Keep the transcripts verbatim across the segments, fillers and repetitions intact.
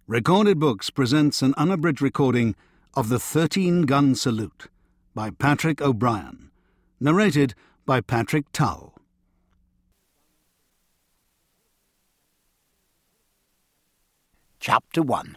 Recorded Books presents an unabridged recording of The Thirteen-Gun Salute by Patrick O'Brien, narrated by Patrick Tull. Chapter one.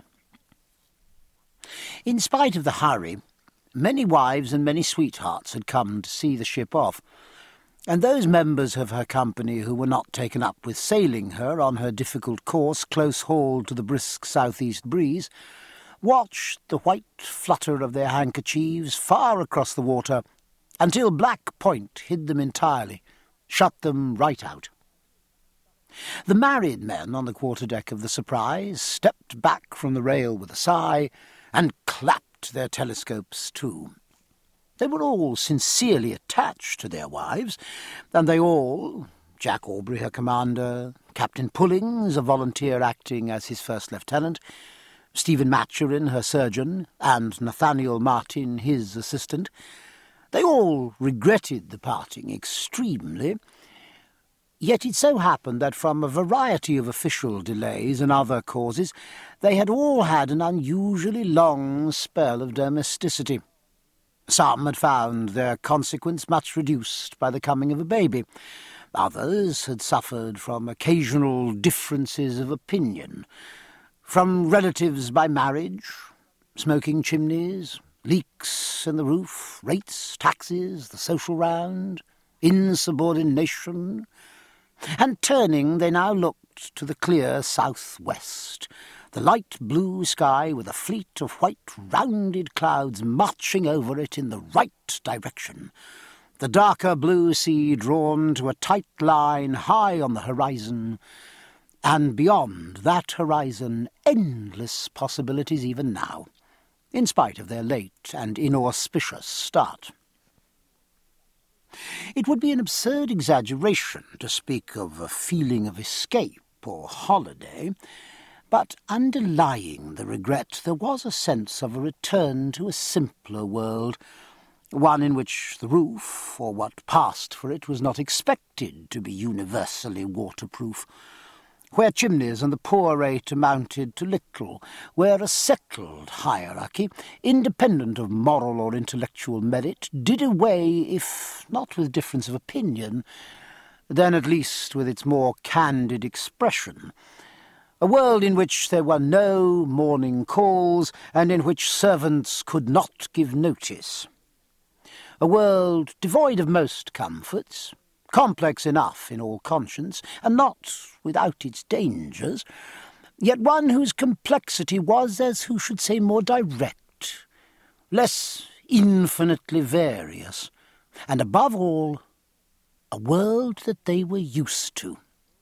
In spite of the hurry, many wives and many sweethearts had come to see the ship off, and those members of her company who were not taken up with sailing her on her difficult course close hauled to the brisk south-east breeze watched the white flutter of their handkerchiefs far across the water until Black Point hid them entirely, shut them right out. The married men on the quarter-deck of the Surprise stepped back from the rail with a sigh and clapped their telescopes too. They were all sincerely attached to their wives, and they all, Jack Aubrey, her commander, Captain Pullings, a volunteer acting as his first lieutenant, Stephen Maturin, her surgeon, and Nathaniel Martin, his assistant, they all regretted the parting extremely. Yet it so happened that from a variety of official delays and other causes, they had all had an unusually long spell of domesticity. Some had found their consequence much reduced by the coming of a baby. Others had suffered from occasional differences of opinion, from relatives by marriage, smoking chimneys, leaks in the roof, rates, taxes, the social round, insubordination. And turning, they now looked to the clear south-west, the light blue sky with a fleet of white rounded clouds marching over it in the right direction, the darker blue sea drawn to a tight line high on the horizon, and beyond that horizon endless possibilities even now, in spite of their late and inauspicious start. It would be an absurd exaggeration to speak of a feeling of escape or holiday, but underlying the regret there was a sense of a return to a simpler world, one in which the roof, or what passed for it, was not expected to be universally waterproof, where chimneys and the poor rate amounted to little, where a settled hierarchy, independent of moral or intellectual merit, did away, if not with difference of opinion, then at least with its more candid expression, a world in which there were no morning calls, and in which servants could not give notice. A world devoid of most comforts, complex enough in all conscience, and not without its dangers, yet one whose complexity was, as who should say, more direct, less infinitely various, and above all, a world that they were used to.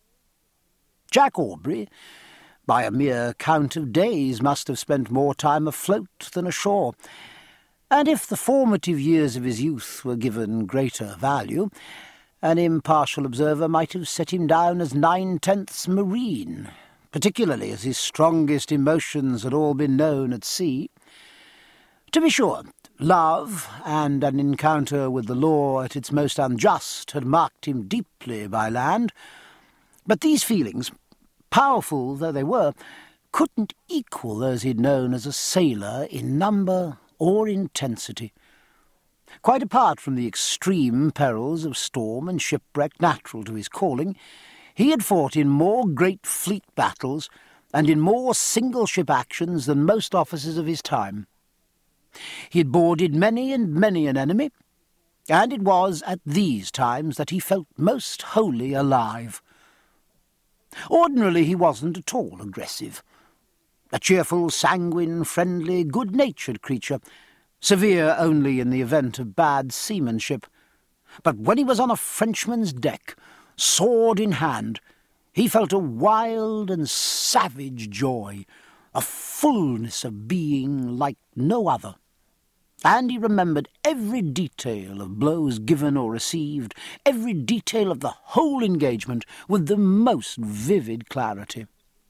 Jack Aubrey, by a mere count of days, must have spent more time afloat than ashore, and if the formative years of his youth were given greater value, an impartial observer might have set him down as nine-tenths marine, particularly as his strongest emotions had all been known at sea. To be sure, love and an encounter with the law at its most unjust had marked him deeply by land, but these feelings, powerful though they were, couldn't equal those he'd known as a sailor in number or intensity. Quite apart from the extreme perils of storm and shipwreck natural to his calling, he had fought in more great fleet battles and in more single-ship actions than most officers of his time. He had boarded many and many an enemy, and it was at these times that he felt most wholly alive. Ordinarily he wasn't at all aggressive. A cheerful, sanguine, friendly, good-natured creature, severe only in the event of bad seamanship. But when he was on a Frenchman's deck, sword in hand, he felt a wild and savage joy, a fullness of being like no other. And he remembered every detail of blows given or received, every detail of the whole engagement with the most vivid clarity.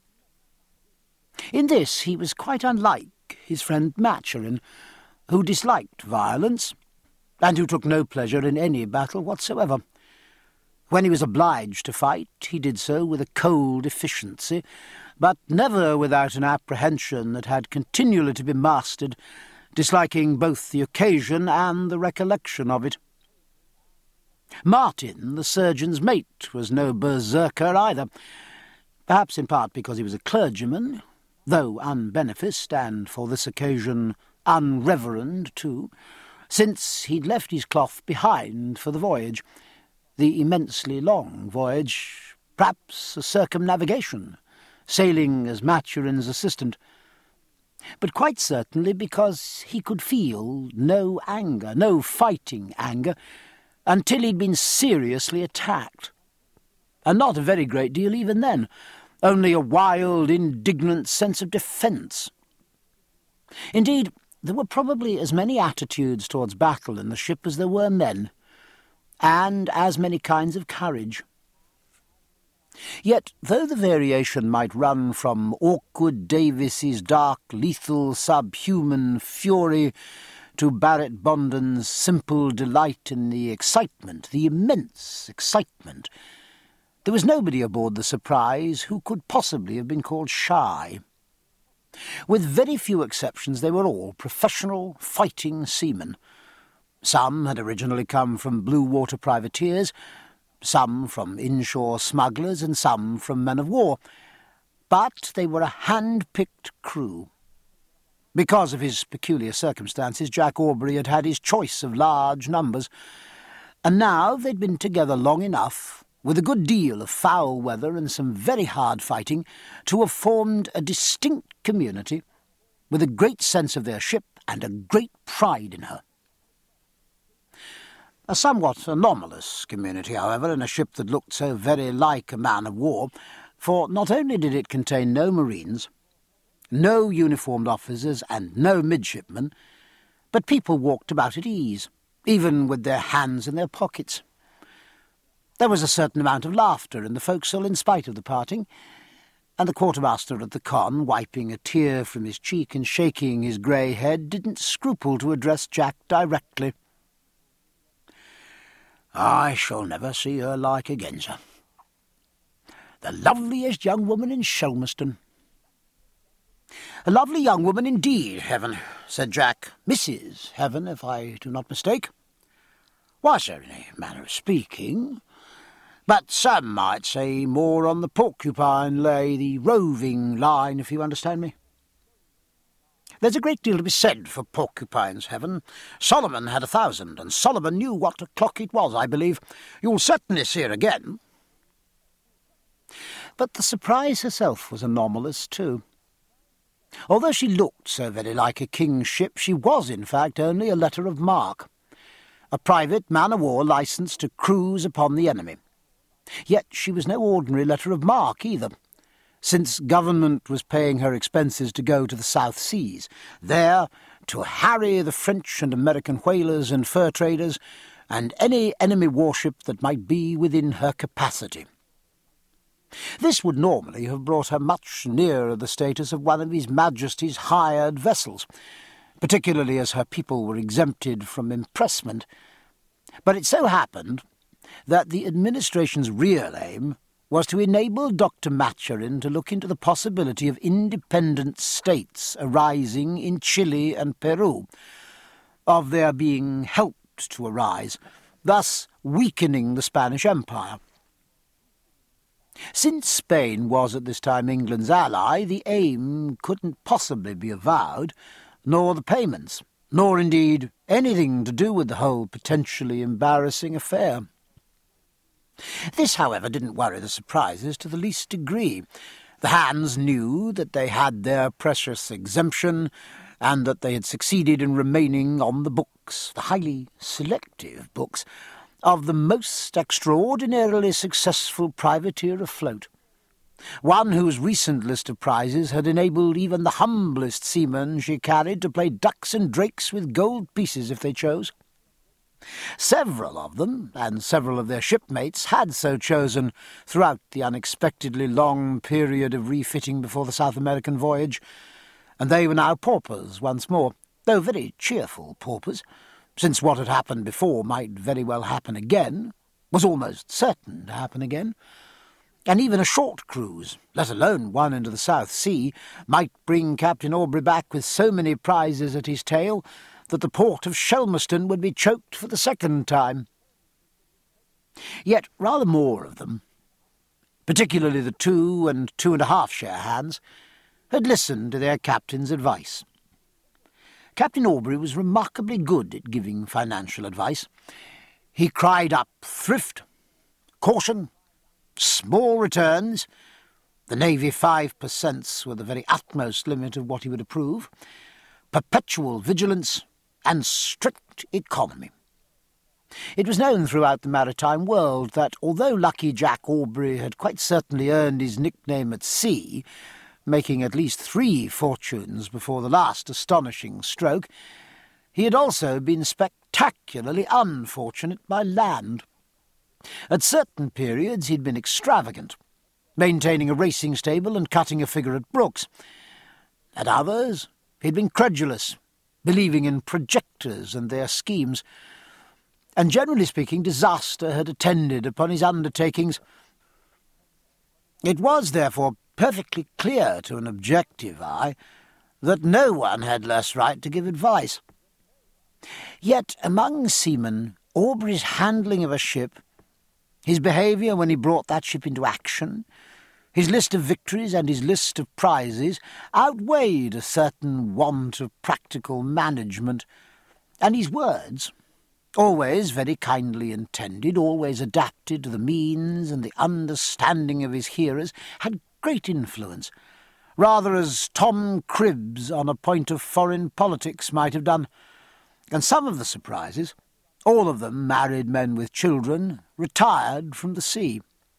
In this he was quite unlike his friend Maturin, who disliked violence, and who took no pleasure in any battle whatsoever. When he was obliged to fight, he did so with a cold efficiency, but never without an apprehension that had continually to be mastered, disliking both the occasion and the recollection of it. Martin, the surgeon's mate, was no berserker either, perhaps in part because he was a clergyman, though unbeneficed, and for this occasion unreverend too, since he'd left his cloth behind for the voyage, the immensely long voyage, perhaps a circumnavigation, sailing as Maturin's assistant, but quite certainly because he could feel no anger, no fighting anger, until he'd been seriously attacked. And not a very great deal even then, only a wild, indignant sense of defence. Indeed, there were probably as many attitudes towards battle in the ship as there were men, and as many kinds of courage. Yet, though the variation might run from awkward Davis's dark, lethal, subhuman fury to Barrett Bonden's simple delight in the excitement, the immense excitement, there was nobody aboard the Surprise who could possibly have been called shy. With very few exceptions, they were all professional, fighting seamen. Some had originally come from blue water privateers, some from inshore smugglers, and some from men of war. But they were a hand-picked crew. Because of his peculiar circumstances, Jack Aubrey had had his choice of large numbers, and now they'd been together long enough, with a good deal of foul weather and some very hard fighting, to have formed a distinct community, with a great sense of their ship and a great pride in her. A somewhat anomalous community, however, in a ship that looked so very like a man of war, for not only did it contain no marines, no uniformed officers and no midshipmen, but people walked about at ease, even with their hands in their pockets. There was a certain amount of laughter in the forecastle in spite of the parting, and the quartermaster at the con, wiping a tear from his cheek and shaking his grey head, didn't scruple to address Jack directly. "I shall never see her like again, sir. The loveliest young woman in Shelmerston." "A lovely young woman indeed, Heaven," said Jack. "Missus Heaven, if I do not mistake." "Why, sir, in a manner of speaking. But some might say more on the Porcupine lay, the roving line, if you understand me." "There's a great deal to be said for Porcupines, Heaven. Solomon had a thousand, and Solomon knew what o'clock it was, I believe. You'll certainly see her again." But the Surprise herself was anomalous, too. Although she looked so very like a king's ship, she was, in fact, only a letter of marque, a private man-of-war licensed to cruise upon the enemy. Yet she was no ordinary letter of marque either, since government was paying her expenses to go to the South Seas, there to harry the French and American whalers and fur traders, and any enemy warship that might be within her capacity. This would normally have brought her much nearer the status of one of His Majesty's hired vessels, particularly as her people were exempted from impressment. But it so happened that the administration's real aim was to enable Doctor Maturin to look into the possibility of independent states arising in Chile and Peru, of their being helped to arise, thus weakening the Spanish Empire. Since Spain was at this time England's ally, the aim couldn't possibly be avowed, nor the payments, nor indeed anything to do with the whole potentially embarrassing affair. This, however, didn't worry the Surprises to the least degree. The hands knew that they had their precious exemption, and that they had succeeded in remaining on the books, the highly selective books, of the most extraordinarily successful privateer afloat, one whose recent list of prizes had enabled even the humblest seamen she carried to play ducks and drakes with gold pieces if they chose. Several of them, and several of their shipmates, had so chosen throughout the unexpectedly long period of refitting before the South American voyage, and they were now paupers once more, though very cheerful paupers, since what had happened before might very well happen again, was almost certain to happen again. and even a short cruise, let alone one into the South Sea, might bring Captain Aubrey back with so many prizes at his tail that the port of Shelmerston would be choked for the second time. Yet rather more of them, particularly the two and two and a half share hands, had listened to their captain's advice. Captain Aubrey was remarkably good at giving financial advice. He cried up thrift, caution, small returns. The Navy five per cents were the very utmost limit of what he would approve, perpetual vigilance, and strict economy. It was known throughout the maritime world that, although Lucky Jack Aubrey had quite certainly earned his nickname at sea, making at least three fortunes before the last astonishing stroke, he had also been spectacularly unfortunate by land. At certain periods he'd been extravagant, maintaining a racing stable and cutting a figure at Brooks. At others he'd been credulous, believing in projectors and their schemes, and generally speaking disaster had attended upon his undertakings. It was, therefore, perfectly clear to an objective eye that no one had less right to give advice. Yet among seamen, Aubrey's handling of a ship, his behaviour when he brought that ship into action, his list of victories and his list of prizes outweighed a certain want of practical management, and his words, always very kindly intended, always adapted to the means and the understanding of his hearers, had great influence, rather as Tom Cribbs on a point of foreign politics might have done. And some of the surprises, all of them married men with children, retired from the sea.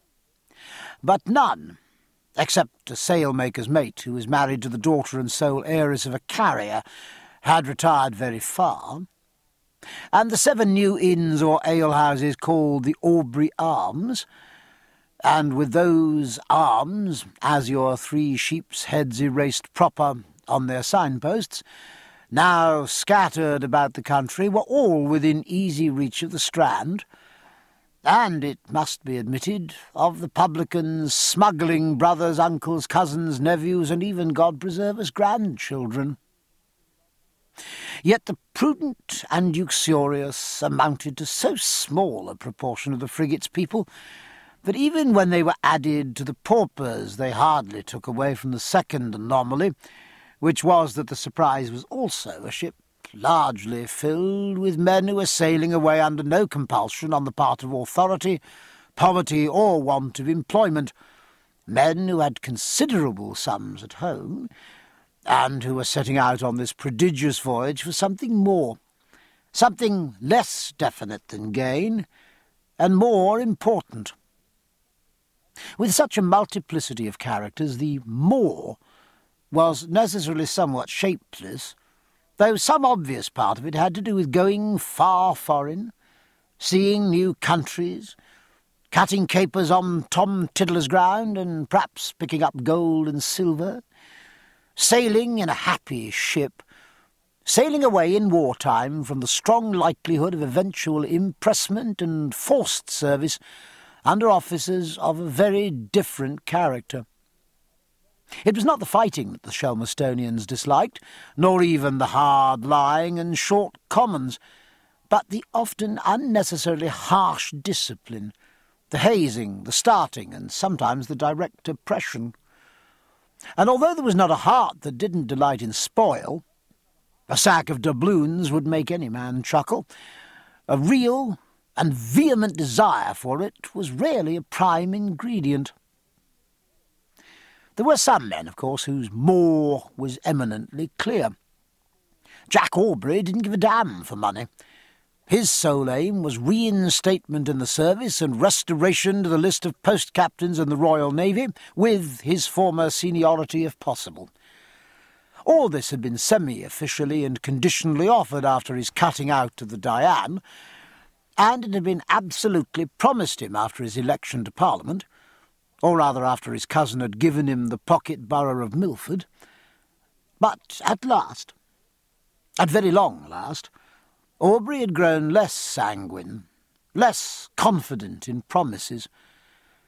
But none, except a sailmaker's mate who was married to the daughter and sole heiress of a carrier, had retired very far, and the seven new inns or alehouses called the Aubrey Arms, and with those arms, as your three sheep's heads erased proper on their signposts, now scattered about the country, were all within easy reach of the Strand, and, it must be admitted, of the publicans' smuggling brothers, uncles, cousins, nephews, and even, God preserve us, grandchildren. Yet the Prudent and Uxorious amounted to so small a proportion of the frigate's people that even when they were added to the paupers they hardly took away from the second anomaly, which was that the Surprise was also a ship largely filled with men who were sailing away under no compulsion on the part of authority, poverty, or want of employment, men who had considerable sums at home, and who were setting out on this prodigious voyage for something more, something less definite than gain, and more important. With such a multiplicity of characters, the more was necessarily somewhat shapeless, though some obvious part of it had to do with going far foreign, seeing new countries, cutting capers on Tom Tiddler's ground, and perhaps picking up gold and silver, sailing in a happy ship, sailing away in wartime from the strong likelihood of eventual impressment and forced service under officers of a very different character. It was not the fighting that the Shelmerstonians disliked, nor even the hard lying and short commons, but the often unnecessarily harsh discipline, the hazing, the starting, and sometimes the direct oppression. And although there was not a heart that didn't delight in spoil, a sack of doubloons would make any man chuckle, a real and vehement desire for it was rarely a prime ingredient. There were some men, of course, whose more was eminently clear. Jack Aubrey didn't give a damn for money. His sole aim was reinstatement in the service and restoration to the list of post-captains in the Royal Navy, with his former seniority if possible. All this had been semi-officially and conditionally offered after his cutting out of the Diane, and it had been absolutely promised him after his election to Parliament, or rather after his cousin had given him the pocket borough of Milford. But at last, at very long last, Aubrey had grown less sanguine, less confident in promises.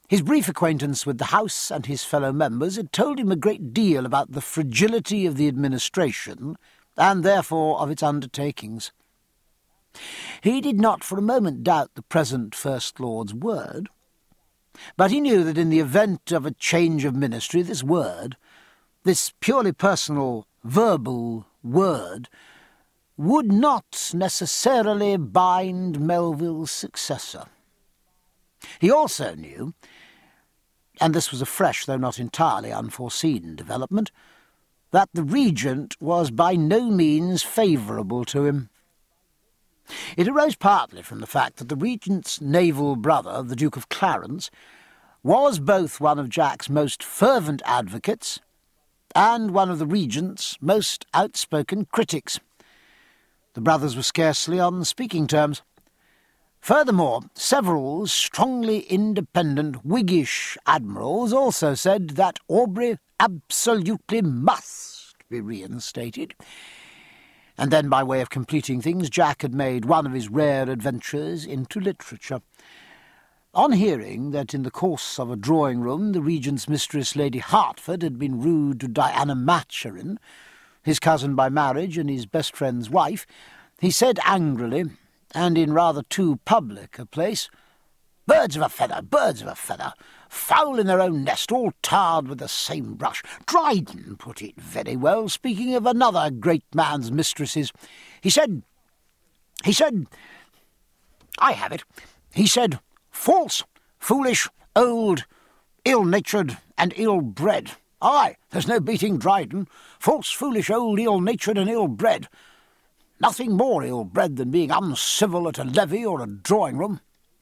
His brief acquaintance with the House and his fellow members had told him a great deal about the fragility of the administration, and therefore of its undertakings. He did not for a moment doubt the present First Lord's word, but he knew that in the event of a change of ministry, this word, this purely personal, verbal word, would not necessarily bind Melville's successor. He also knew, and this was a fresh though not entirely unforeseen development, that the Regent was by no means favourable to him. It arose partly from the fact that the Regent's naval brother, the Duke of Clarence, was both one of Jack's most fervent advocates and one of the Regent's most outspoken critics. The brothers were scarcely on speaking terms. Furthermore, several strongly independent Whiggish admirals also said that Aubrey absolutely must be reinstated. And then, by way of completing things, Jack had made one of his rare adventures into literature. On hearing that in the course of a drawing-room the Regent's mistress, Lady Hertford, had been rude to Diana Maturin, his cousin by marriage and his best friend's wife, he said angrily, and in rather too public a place, "Birds of a feather, birds of a feather, fowl in their own nest, all tarred with the same brush. Dryden put it very well, speaking of another great man's mistresses. He said, he said, I have it, he said, false, foolish, old, ill-natured and ill-bred. Aye, there's no beating Dryden. False, foolish, old, ill-natured and ill-bred. Nothing more ill-bred than being uncivil at a levee or a drawing-room."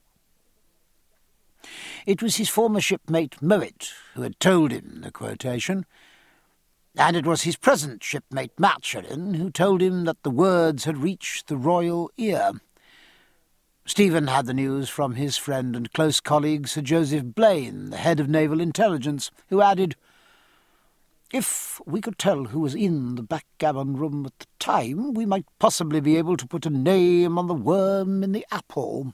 It was his former shipmate Mowat who had told him the quotation, and it was his present shipmate Maturin who told him that the words had reached the royal ear. Stephen had the news from his friend and close colleague Sir Joseph Blaine, the head of naval intelligence, who added, "If we could tell who was in the backgammon room at the time, we might possibly be able to put a name on the worm in the apple."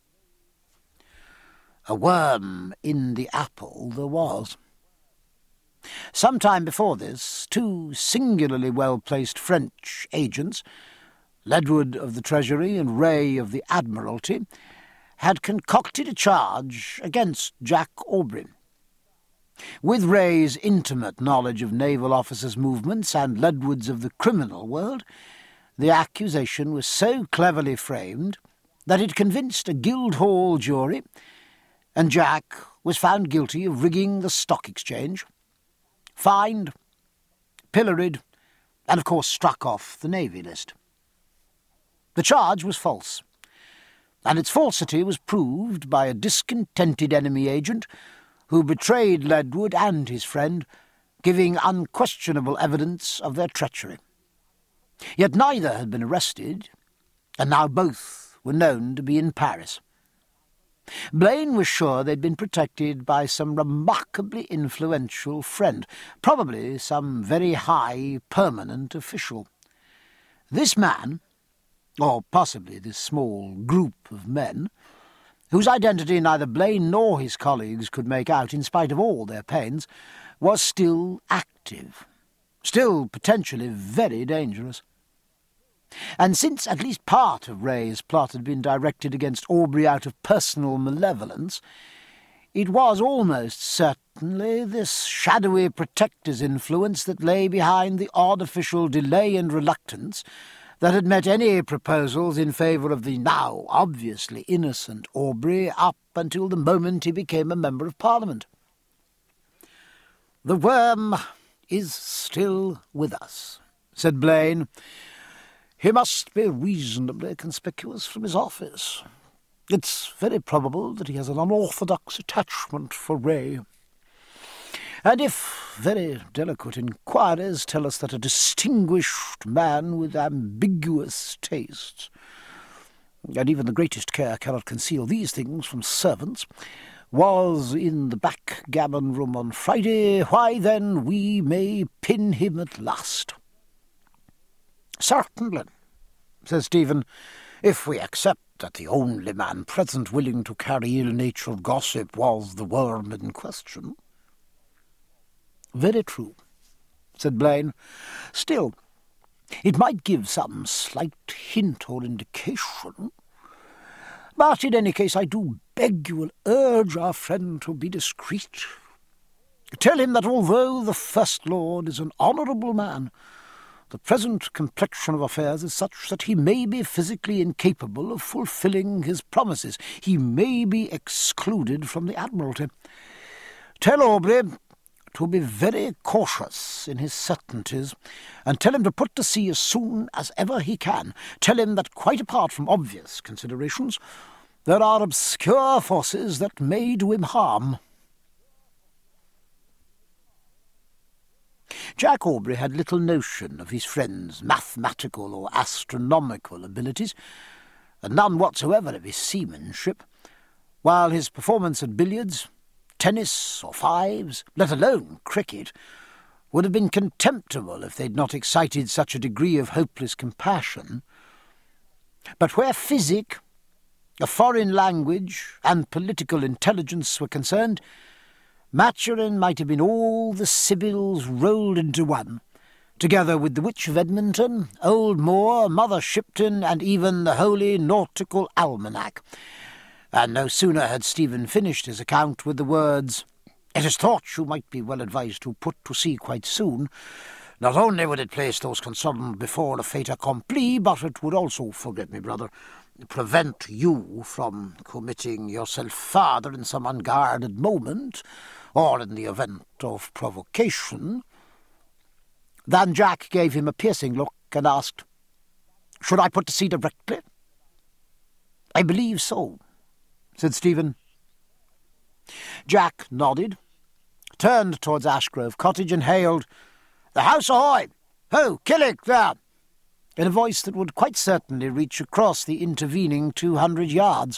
A worm in the apple there was. Some time before this, two singularly well-placed French agents, Ledwood of the Treasury and Ray of the Admiralty, had concocted a charge against Jack Aubrey. With Ray's intimate knowledge of naval officers' movements and Ledwood's of the criminal world, the accusation was so cleverly framed that it convinced a Guildhall jury, and Jack was found guilty of rigging the stock exchange, fined, pilloried, and of course struck off the Navy list. The charge was false, and its falsity was proved by a discontented enemy agent who betrayed Ledwood and his friend, giving unquestionable evidence of their treachery. Yet neither had been arrested, and now both were known to be in Paris. Blaine was sure they'd been protected by some remarkably influential friend, probably some very high, permanent official. This man, or possibly this small group of men, whose identity neither Blaine nor his colleagues could make out in spite of all their pains, was still active, still potentially very dangerous. And since at least part of Ray's plot had been directed against Aubrey out of personal malevolence, it was almost certainly this shadowy protector's influence that lay behind the odd official delay and reluctance that had met any proposals in favour of the now obviously innocent Aubrey up until the moment he became a Member of Parliament. "The worm is still with us," said Blaine. "He must be reasonably conspicuous from his office. It's very probable that he has an unorthodox attachment for Ray. And if very delicate inquiries tell us that a distinguished man with ambiguous tastes, and even the greatest care cannot conceal these things from servants, was in the backgammon room on Friday, why then we may pin him at last." "Certainly," says Stephen. if we accept that the only man present willing to carry ill-natured gossip was the worm in question. Very true, said Blaine. Still, it might give some slight hint or indication. But in any case, I do beg you will urge our friend to be discreet. Tell him that although the First Lord is an honourable man, the present complexion of affairs is such that he may be physically incapable of fulfilling his promises. He may be excluded from the Admiralty. Tell Aubrey to be very cautious in his certainties, and tell him to put to sea as soon as ever he can. Tell him that, quite apart from obvious considerations, there are obscure forces that may do him harm. Jack Aubrey had little notion of his friend's mathematical or astronomical abilities, and none whatsoever of his seamanship, while his performance at billiards, tennis or fives, let alone cricket, would have been contemptible if they had not excited such a degree of hopeless compassion. But where physic, a foreign language, and political intelligence were concerned, Maturin might have been all the Sibylls rolled into one, together with the Witch of Edmonton, Old Moore, Mother Shipton, and even the Holy Nautical Almanac. And no sooner had Stephen finished his account with the words, "It is thought you might be well advised to put to sea quite soon. Not only would it place those concerned before a fait accompli, but it would also, forget me, brother, prevent you from committing yourself further in some unguarded moment, or in the event of provocation." Then Jack gave him a piercing look and asked, "Should I put to sea directly?" "I believe so," said Stephen. Jack nodded, turned towards Ashgrove Cottage and hailed, "The house ahoy! Ho, Killick there!" in a voice that would quite certainly reach across the intervening two hundred yards.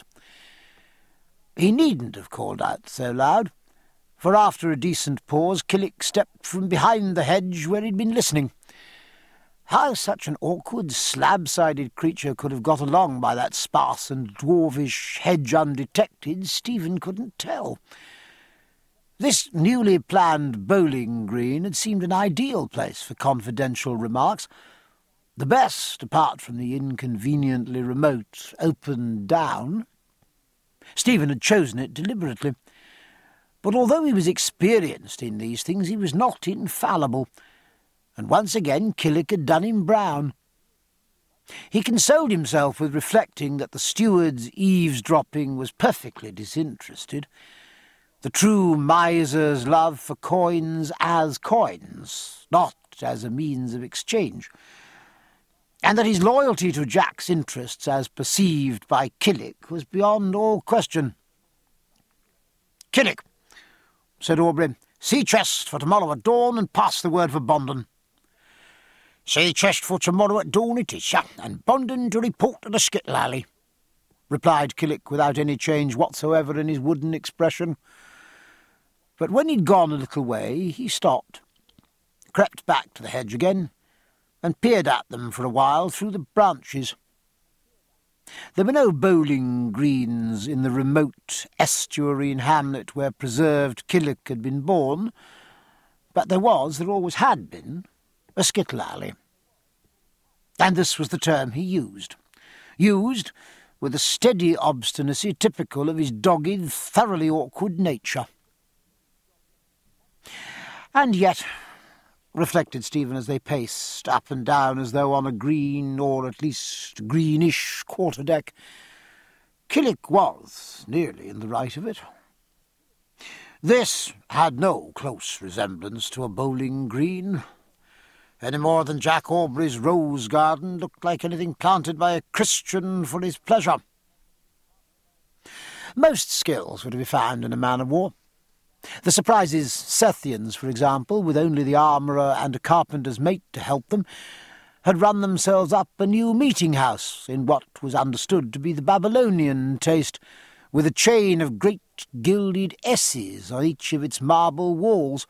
He needn't have called out so loud, for after a decent pause Killick stepped from behind the hedge where he'd been listening. How such an awkward, slab-sided creature could have got along by that sparse and dwarfish hedge undetected, Stephen couldn't tell. This newly planned bowling green had seemed an ideal place for confidential remarks, the best, apart from the inconveniently remote open down. Stephen had chosen it deliberately. But although he was experienced in these things, he was not infallible, and once again Killick had done him brown. He consoled himself with reflecting that the steward's eavesdropping was perfectly disinterested, the true miser's love for coins as coins, not as a means of exchange, and that his loyalty to Jack's interests as perceived by Killick was beyond all question. "Killick," said Aubrey, "sea chest for tomorrow at dawn, and pass the word for Bondon." "Sea chest for tomorrow at dawn it is, sir, and Bondon to report to the Skittle Alley," replied Killick without any change whatsoever in his wooden expression. But when he'd gone a little way, he stopped, crept back to the hedge again, and peered at them for a while through the branches. There were no bowling greens in the remote estuarine hamlet where preserved Killick had been born, but there was, there always had been, a Skittle Alley. And this was the term he used, used with a steady obstinacy typical of his dogged, thoroughly awkward nature. And yet, reflected Stephen as they paced up and down as though on a green, or at least greenish, quarter-deck, Killick was nearly in the right of it. This had no close resemblance to a bowling green, any more than Jack Aubrey's rose garden looked like anything planted by a Christian for his pleasure. Most skills were to be found in a man-of-war. The Surprise's Sethians, for example, with only the armourer and a carpenter's mate to help them, had run themselves up a new meeting-house in what was understood to be the Babylonian taste, with a chain of great gilded S's on each of its marble walls.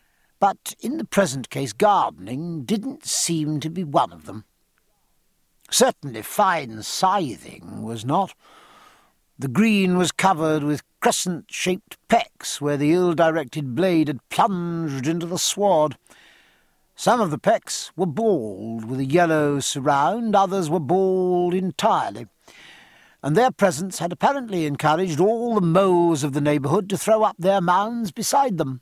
But in the present case gardening didn't seem to be one of them. Certainly fine scything was not. The green was covered with crescent-shaped pecks where the ill-directed blade had plunged into the sward. Some of the pecks were bald with a yellow surround, others were bald entirely, and their presence had apparently encouraged all the moles of the neighbourhood to throw up their mounds beside them.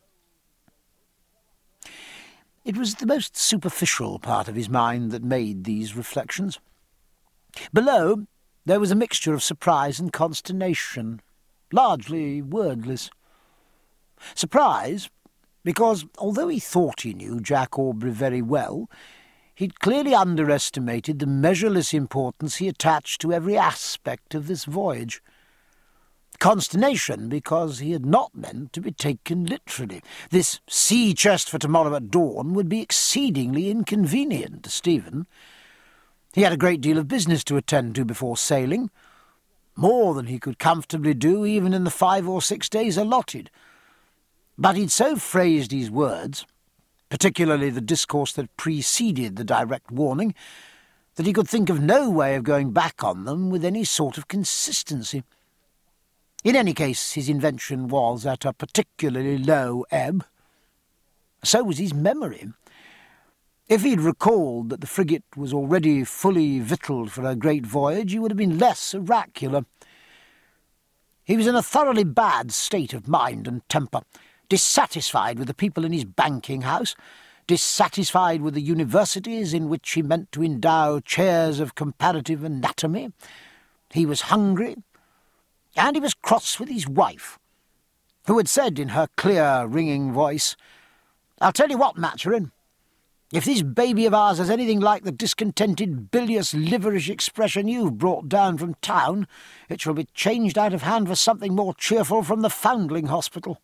It was the most superficial part of his mind that made these reflections. Below, there was a mixture of surprise and consternation, largely wordless. Surprise, because although he thought he knew Jack Aubrey very well, he'd clearly underestimated the measureless importance he attached to every aspect of this voyage. Consternation, because he had not meant to be taken literally. This sea chest for tomorrow at dawn would be exceedingly inconvenient to Stephen. He had a great deal of business to attend to before sailing, more than he could comfortably do even in the five or six days allotted. But he'd so phrased his words, particularly the discourse that preceded the direct warning, that he could think of no way of going back on them with any sort of consistency. In any case, his invention was at a particularly low ebb. So was his memory. If he'd recalled that the frigate was already fully victualled for her great voyage, he would have been less oracular. He was in a thoroughly bad state of mind and temper, dissatisfied with the people in his banking house, dissatisfied with the universities in which he meant to endow chairs of comparative anatomy. He was hungry, and he was cross with his wife, who had said in her clear, ringing voice, "I'll tell you what, Maturin, if this baby of ours has anything like the discontented, bilious, liverish expression you've brought down from town, it shall be changed out of hand for something more cheerful from the Foundling Hospital."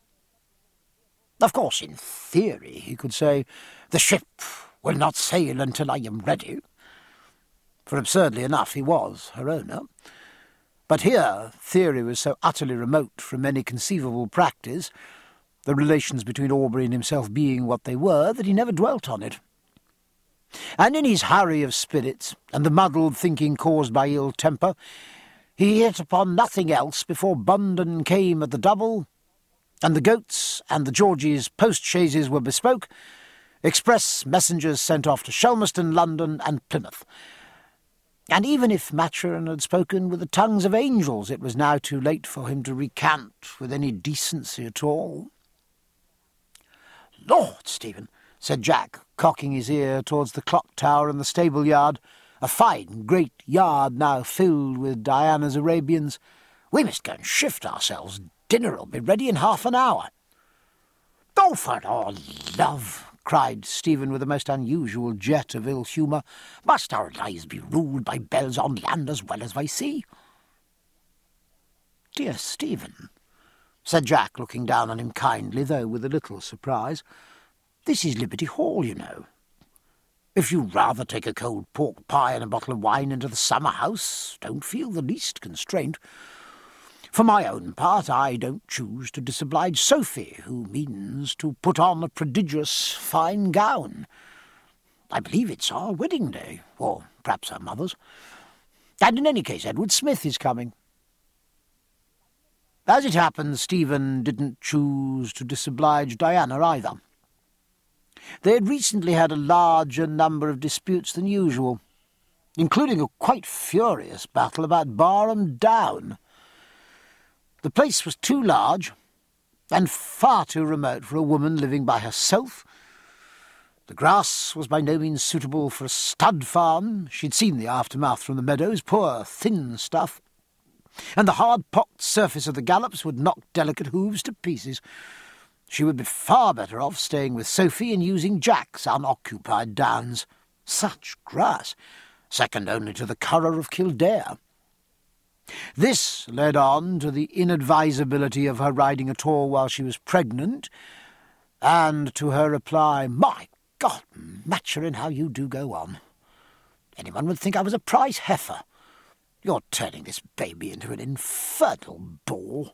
Of course, in theory, he could say, "The ship will not sail until I am ready," for absurdly enough he was her owner. But here theory was so utterly remote from any conceivable practice, the relations between Aubrey and himself being what they were, that he never dwelt on it. And in his hurry of spirits, and the muddled thinking caused by ill temper, he hit upon nothing else before Bundon came at the double, and the Goats and the Georges post-chaises were bespoke, express messengers sent off to Shelmerston, London, and Plymouth. And even if Maturin had spoken with the tongues of angels, it was now too late for him to recant with any decency at all. "Lord, Stephen," said Jack, cocking his ear towards the clock tower and the stable yard, a fine great yard now filled with Diana's Arabians, "we must go and shift ourselves. Dinner'll be ready in half an hour." "Oh, for all love!" cried Stephen with a most unusual jet of ill humour. "Must our lives be ruled by bells on land as well as by sea?" "Dear Stephen," said Jack, looking down on him kindly, though with a little surprise, "this is Liberty Hall, you know. If you'd rather take a cold pork pie and a bottle of wine into the summer-house, don't feel the least constraint. For my own part, I don't choose to disoblige Sophie, who means to put on a prodigious fine gown. I believe it's our wedding day, or perhaps her mother's. And in any case, Edward Smith is coming." As it happened, Stephen didn't choose to disoblige Diana either. They had recently had a larger number of disputes than usual, including a quite furious battle about Barham Down. The place was too large, and far too remote for a woman living by herself. The grass was by no means suitable for a stud farm. She'd seen the aftermath from the meadows, poor thin stuff. And the hard-pocked surface of the gallops would knock delicate hooves to pieces. She would be far better off staying with Sophie and using Jack's unoccupied downs. Such grass, second only to the Curragh of Kildare. This led on to the inadvisability of her riding at all while she was pregnant, and to her reply, "My God, Maturin, how you do go on. Anyone would think I was a prize heifer. You're turning this baby into an infernal bore."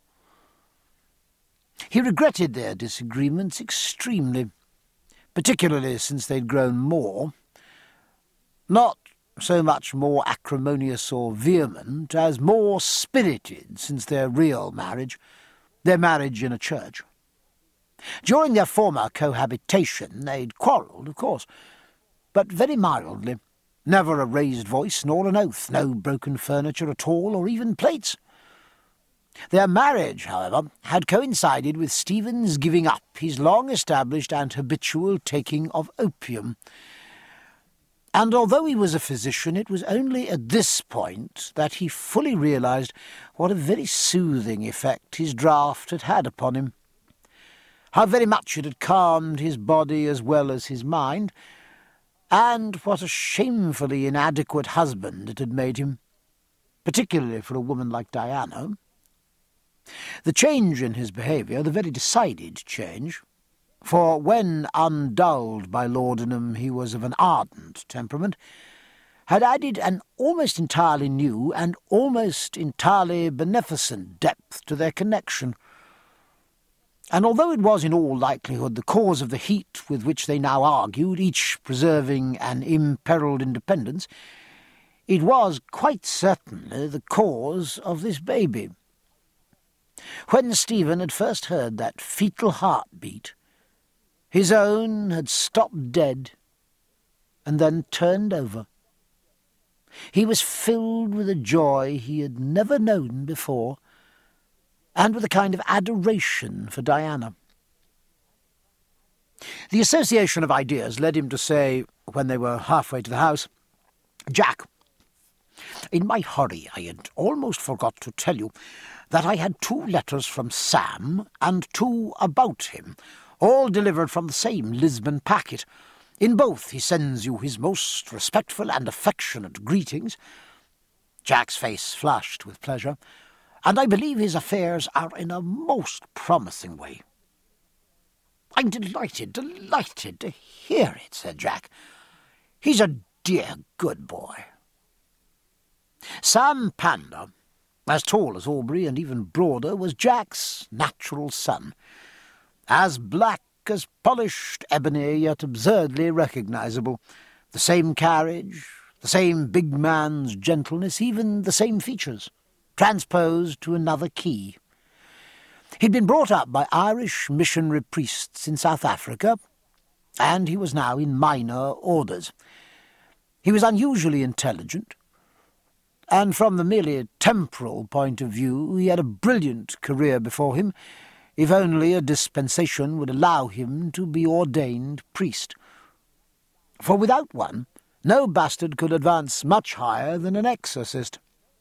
He regretted their disagreements extremely, particularly since they'd grown more. Not so much more acrimonious or vehement as more spirited since their real marriage, their marriage in a church. During their former cohabitation they'd quarrelled, of course, but very mildly. Never a raised voice nor an oath, no broken furniture at all, or even plates. Their marriage, however, had coincided with Stephen's giving up his long-established and habitual taking of opium. And although he was a physician, it was only at this point that he fully realised what a very soothing effect his draught had had upon him, how very much it had calmed his body as well as his mind, and what a shamefully inadequate husband it had made him, particularly for a woman like Diana. The change in his behaviour, the very decided change, for when undulled by laudanum he was of an ardent temperament, had added an almost entirely new and almost entirely beneficent depth to their connection. And although it was in all likelihood the cause of the heat with which they now argued, each preserving an imperilled independence, it was quite certainly the cause of this baby. When Stephen had first heard that fetal heartbeat, his own had stopped dead and then turned over. He was filled with a joy he had never known before, and with a kind of adoration for Diana. The association of ideas led him to say, when they were halfway to the house, "Jack, in my hurry I had almost forgot to tell you that I had two letters from Sam and two about him, all delivered from the same Lisbon packet. In both he sends you his most respectful and affectionate greetings." Jack's face flushed with pleasure. "And I believe his affairs are in a most promising way." "I'm delighted, delighted to hear it," said Jack. "He's a dear good boy." Sam Panda, as tall as Aubrey and even broader, was Jack's natural son, as black as polished ebony, yet absurdly recognisable. The same carriage, the same big man's gentleness, even the same features, transposed to another key. He'd been brought up by Irish missionary priests in South Africa, and he was now in minor orders. He was unusually intelligent, and from the merely temporal point of view he had a brilliant career before him, if only a dispensation would allow him to be ordained priest. For without one, no bastard could advance much higher than an exorcist.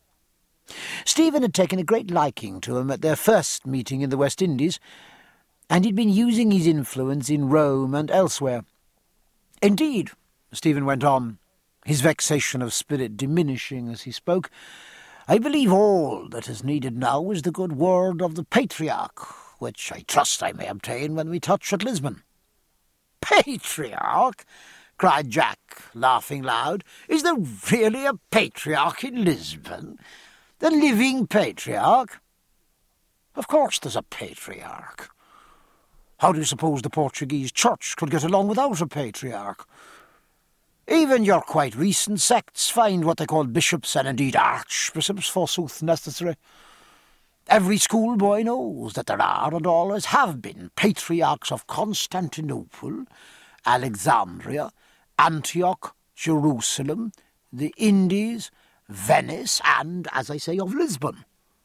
Stephen had taken a great liking to him at their first meeting in the West Indies, and he'd been using his influence in Rome and elsewhere. "Indeed," Stephen went on, his vexation of spirit diminishing as he spoke, "I believe all that is needed now is the good word of the Patriarch, which I trust I may obtain when we touch at Lisbon." "Patriarch?" cried Jack, laughing loud. "Is there really a patriarch in Lisbon? The living patriarch?" "Of course there's a patriarch. How do you suppose the Portuguese church could get along without a patriarch? Even your quite recent sects find what they call bishops, and indeed archbishops, forsooth, necessary. Every schoolboy knows that there are and always have been patriarchs of Constantinople, Alexandria, Antioch, Jerusalem, the Indies, Venice, and, as I say, of Lisbon."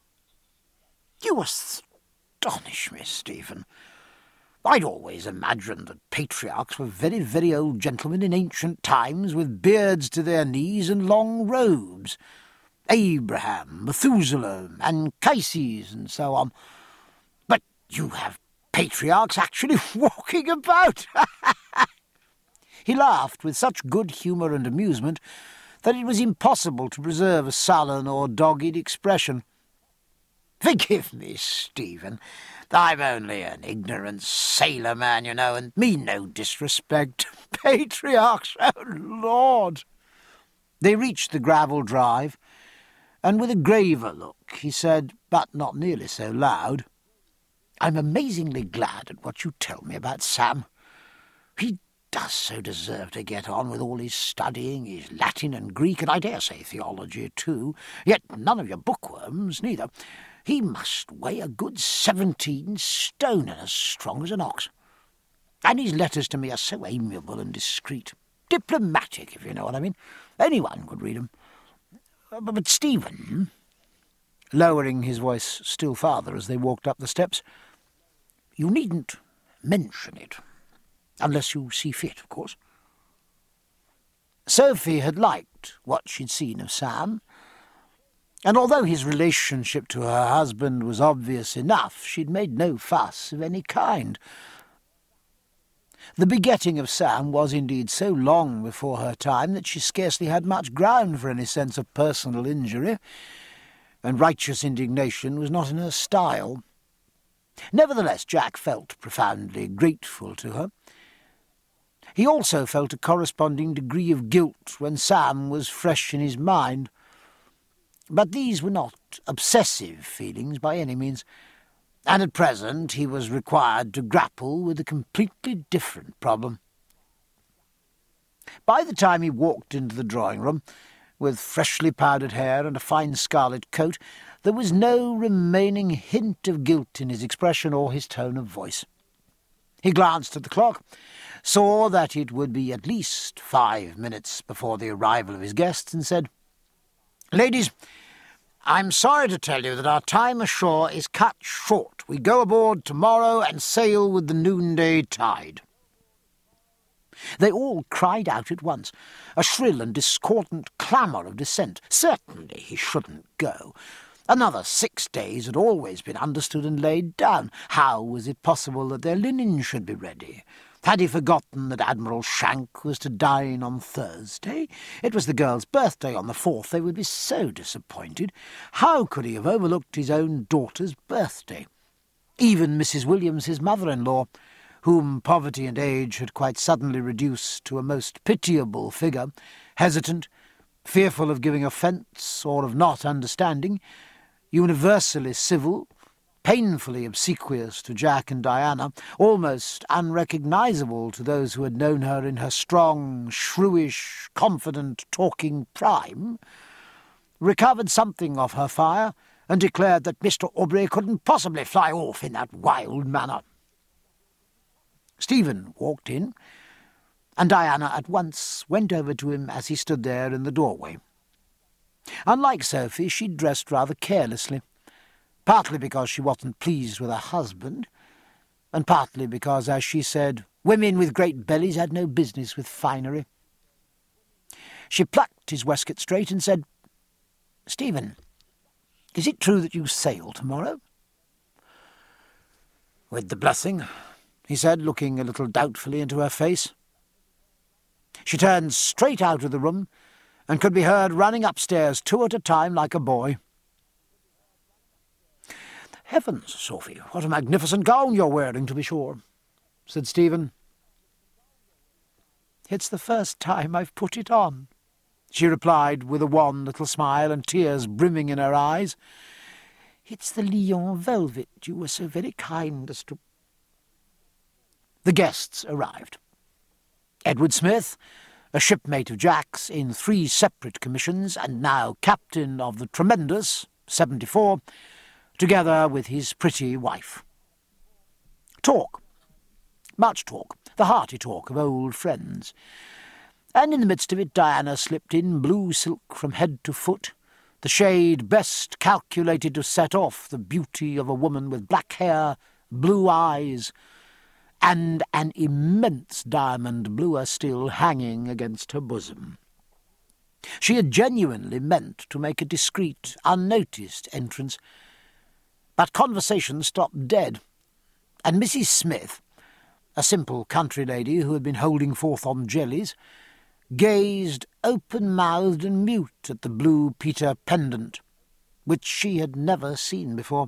"You astonish me, Stephen. I'd always imagined that patriarchs were very, very old gentlemen in ancient times, with beards to their knees and long robes. Abraham, Methuselah, Anchises, and so on. But you have patriarchs actually walking about." He laughed with such good humour and amusement that it was impossible to preserve a sullen or dogged expression. "Forgive me, Stephen. I'm only an ignorant sailor man, you know, and mean no disrespect. Patriarchs, oh Lord!" They reached the gravel drive, and with a graver look he said, but not nearly so loud, "I'm amazingly glad at what you tell me about Sam. He does so deserve to get on with all his studying, his Latin and Greek, and I dare say theology too. Yet none of your bookworms, neither. He must weigh a good seventeen stone and as strong as an ox. And his letters to me are so amiable and discreet. Diplomatic, if you know what I mean. Anyone could read 'em. But Stephen, lowering his voice still farther as they walked up the steps, you needn't mention it. Unless you see fit, of course. Sophie had liked what she'd seen of Sam, and although his relationship to her husband was obvious enough, she'd made no fuss of any kind. The begetting of Sam was indeed so long before her time that she scarcely had much ground for any sense of personal injury, and righteous indignation was not in her style. Nevertheless, Jack felt profoundly grateful to her. He also felt a corresponding degree of guilt when Sam was fresh in his mind. But these were not obsessive feelings by any means, and at present he was required to grapple with a completely different problem. By the time he walked into the drawing-room, with freshly powdered hair and a fine scarlet coat, there was no remaining hint of guilt in his expression or his tone of voice. He glanced at the clock, saw that it would be at least five minutes before the arrival of his guests, and said, "Ladies, I'm sorry to tell you that our time ashore is cut short. We go aboard tomorrow and sail with the noonday tide." They all cried out at once, a shrill and discordant clamour of dissent. Certainly he shouldn't go. Another six days had always been understood and laid down. How was it possible that their linen should be ready? Had he forgotten that Admiral Shank was to dine on Thursday? It was the girl's birthday on the fourth. They would be so disappointed. How could he have overlooked his own daughter's birthday? Even Missus Williams, his mother-in-law, whom poverty and age had quite suddenly reduced to a most pitiable figure, hesitant, fearful of giving offence or of not understanding, universally civil, painfully obsequious to Jack and Diana, almost unrecognisable to those who had known her in her strong, shrewish, confident, talking prime, recovered something of her fire and declared that Mister Aubrey couldn't possibly fly off in that wild manner. Stephen walked in, and Diana at once went over to him as he stood there in the doorway. Unlike Sophie, she dressed rather carelessly, partly because she wasn't pleased with her husband, and partly because, as she said, women with great bellies had no business with finery. She plucked his waistcoat straight and said, "Stephen, is it true that you sail tomorrow?" "With the blessing," he said, looking a little doubtfully into her face. She turned straight out of the room and could be heard running upstairs two at a time like a boy. "Heavens, Sophie, what a magnificent gown you're wearing, to be sure," said Stephen. "It's the first time I've put it on," she replied with a wan little smile and tears brimming in her eyes. "It's the Lyon velvet you were so very kind as to—" The guests arrived. Edward Smith, a shipmate of Jack's in three separate commissions, and now captain of the Tremendous, seventy-four, together with his pretty wife. Talk. Much talk, the hearty talk of old friends. And in the midst of it Diana slipped in, blue silk from head to foot, the shade best calculated to set off the beauty of a woman with black hair, blue eyes, and an immense diamond, bluer still, hanging against her bosom. She had genuinely meant to make a discreet, unnoticed entrance, but conversation stopped dead, and Missus Smith, a simple country lady who had been holding forth on jellies, gazed open-mouthed and mute at the blue Peter pendant, which she had never seen before.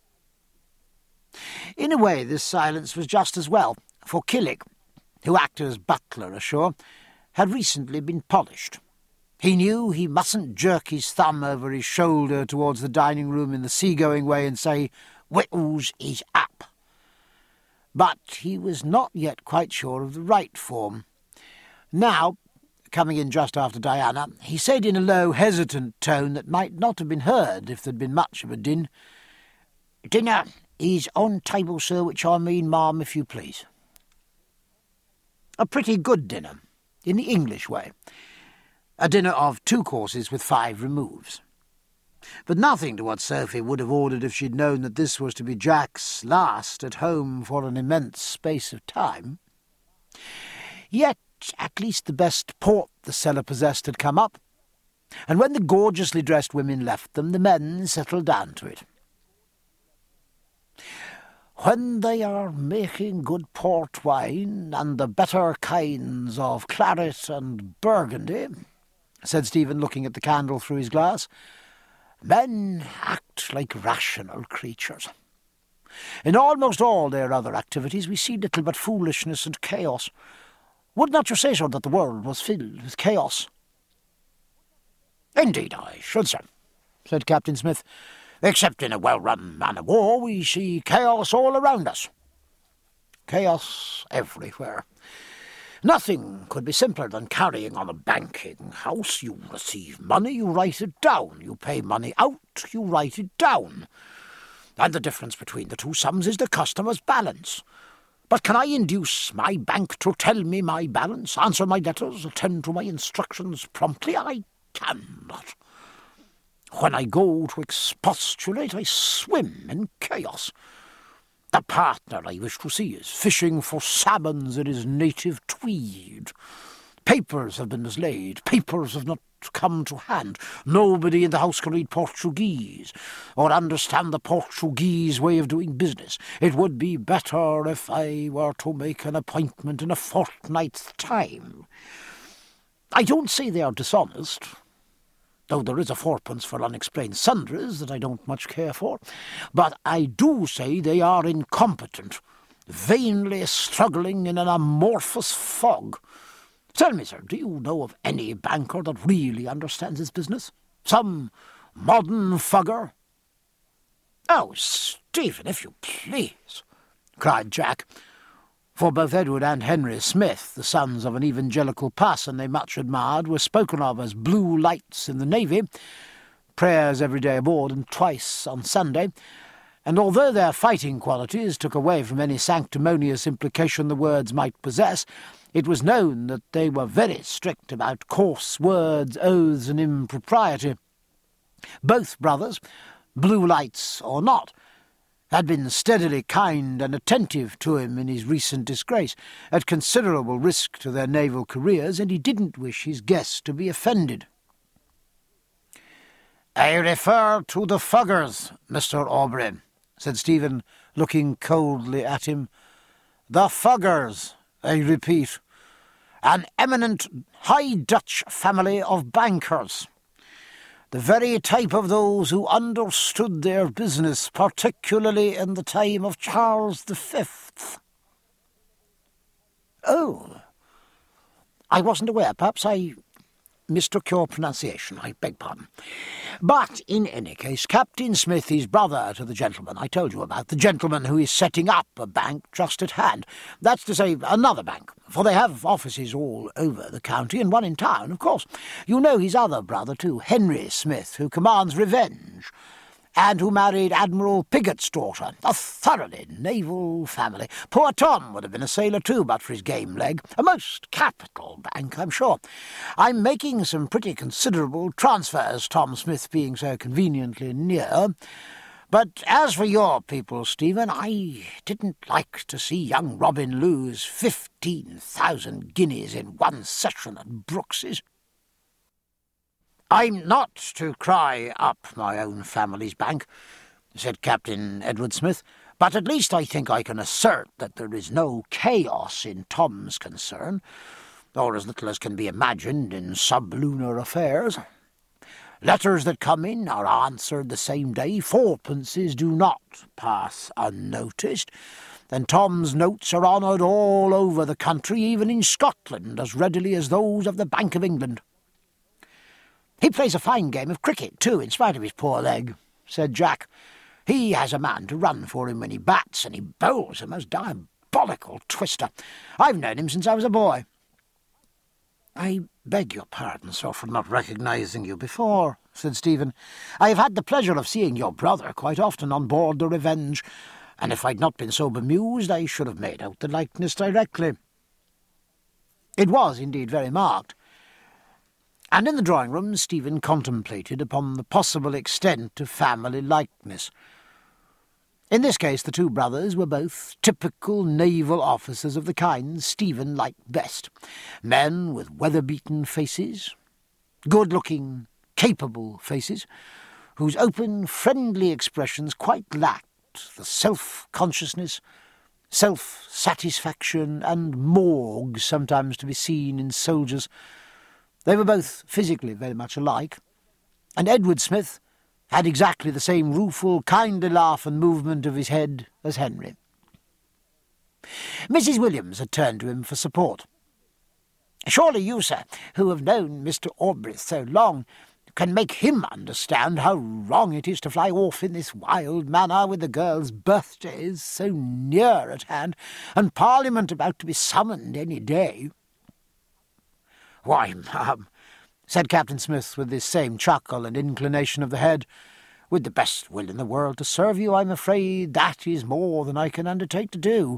In a way this silence was just as well, for Killick, who acted as butler ashore, had recently been polished. He knew he mustn't jerk his thumb over his shoulder towards the dining-room in the sea-going way and say, "Whittles is up." But he was not yet quite sure of the right form. Now, coming in just after Diana, he said in a low, hesitant tone that might not have been heard if there'd been much of a din, "Dinner is on table, sir, which I mean, ma'am, if you please." A pretty good dinner, in the English way. A dinner of two courses with five removes. But nothing to what Sophie would have ordered if she'd known that this was to be Jack's last at home for an immense space of time. Yet at least the best port the cellar possessed had come up, and when the gorgeously dressed women left them, the men settled down to it. "When they are making good port wine and the better kinds of claret and burgundy," said Stephen, looking at the candle through his glass, "men act like rational creatures. In almost all their other activities we see little but foolishness and chaos. Would not you say so, that the world was filled with chaos?" "Indeed I should, sir," said Captain Smith. "Except in a well-run man-of-war, we see chaos all around us. Chaos everywhere. Nothing could be simpler than carrying on a banking house. You receive money, you write it down. You pay money out, you write it down. And the difference between the two sums is the customer's balance. But can I induce my bank to tell me my balance, answer my letters, attend to my instructions promptly? I cannot. When I go to expostulate, I swim in chaos. The partner I wish to see is fishing for salmons in his native Tweed. Papers have been mislaid. Papers have not come to hand. Nobody in the house can read Portuguese or understand the Portuguese way of doing business. It would be better if I were to make an appointment in a fortnight's time. I don't say they are dishonest, though there is a fourpence for unexplained sundries that I don't much care for, but I do say they are incompetent, vainly struggling in an amorphous fog. Tell me, sir, do you know of any banker that really understands his business? Some modern fugger?" "Oh, Stephen, if you please," cried Jack, for both Edward and Henry Smith, the sons of an evangelical parson they much admired, were spoken of as blue lights in the navy, prayers every day aboard and twice on Sunday, and although their fighting qualities took away from any sanctimonious implication the words might possess, it was known that they were very strict about coarse words, oaths, and impropriety. Both brothers, blue lights or not, had been steadily kind and attentive to him in his recent disgrace, at considerable risk to their naval careers, and he didn't wish his guests to be offended. "I refer to the fuggers, Mister Aubrey," said Stephen, looking coldly at him. "The fuggers, I repeat. An eminent High Dutch family of bankers. The very type of those who understood their business, particularly in the time of Charles the Fifth." "Oh, I wasn't aware. Perhaps I mistook your pronunciation. I beg pardon. But in any case, Captain Smith is brother to the gentleman I told you about, the gentleman who is setting up a bank just at hand. That's to say, another bank, for they have offices all over the county, and one in town, of course. You know his other brother, too, Henry Smith, who commands Revenge, and who married Admiral Pigot's daughter, a thoroughly naval family. Poor Tom would have been a sailor too, but for his game leg. A most capital bank, I'm sure. I'm making some pretty considerable transfers, Tom Smith being so conveniently near. But as for your people, Stephen, I didn't like to see young Robin lose fifteen thousand guineas in one session at Brooks's. "I'm not to cry up my own family's bank," said Captain Edward Smith, "but at least I think I can assert that there is no chaos in Tom's concern, or as little as can be imagined in sublunar affairs. Letters that come in are answered the same day, fourpences do not pass unnoticed, and Tom's notes are honoured all over the country, even in Scotland, as readily as those of the Bank of England." "He plays a fine game of cricket, too, in spite of his poor leg," said Jack. "He has a man to run for him when he bats, and he bowls a most diabolical twister. I've known him since I was a boy." "I beg your pardon, sir, for not recognising you before," said Stephen. "I have had the pleasure of seeing your brother quite often on board the Revenge, and if I'd not been so bemused I should have made out the likeness directly." It was indeed very marked, and in the drawing-room Stephen contemplated upon the possible extent of family likeness. In this case the two brothers were both typical naval officers of the kind Stephen liked best, men with weather-beaten faces, good-looking, capable faces, whose open, friendly expressions quite lacked the self-consciousness, self-satisfaction and morgue sometimes to be seen in soldiers. They were both physically very much alike, and Edward Smith had exactly the same rueful, kindly laugh and movement of his head as Henry. Missus Williams had turned to him for support. "Surely you, sir, who have known Mister Aubrey so long, can make him understand how wrong it is to fly off in this wild manner with the girls' birthdays so near at hand, and Parliament about to be summoned any day." "Why, ma'am," said Captain Smith with this same chuckle and inclination of the head, "with the best will in the world to serve you, I'm afraid that is more than I can undertake to do."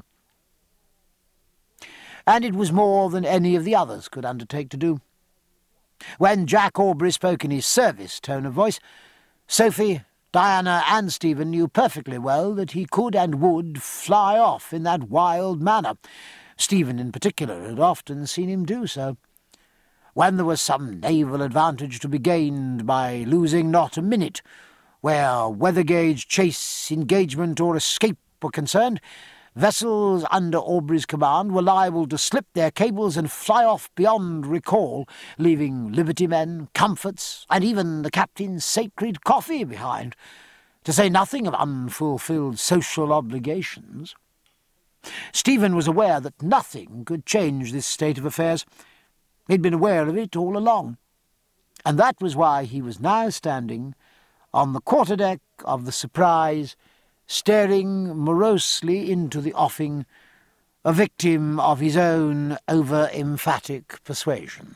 And it was more than any of the others could undertake to do. When Jack Aubrey spoke in his service tone of voice, Sophie, Diana and Stephen knew perfectly well that he could and would fly off in that wild manner. Stephen in particular had often seen him do so. When there was some naval advantage to be gained by losing not a minute, where weather gauge, chase, engagement or escape were concerned, vessels under Aubrey's command were liable to slip their cables and fly off beyond recall, leaving liberty men, comforts, and even the captain's sacred coffee behind, to say nothing of unfulfilled social obligations. Stephen was aware that nothing could change this state of affairs. He'd been aware of it all along, and that was why he was now standing on the quarterdeck of the Surprise, staring morosely into the offing, a victim of his own over-emphatic persuasion.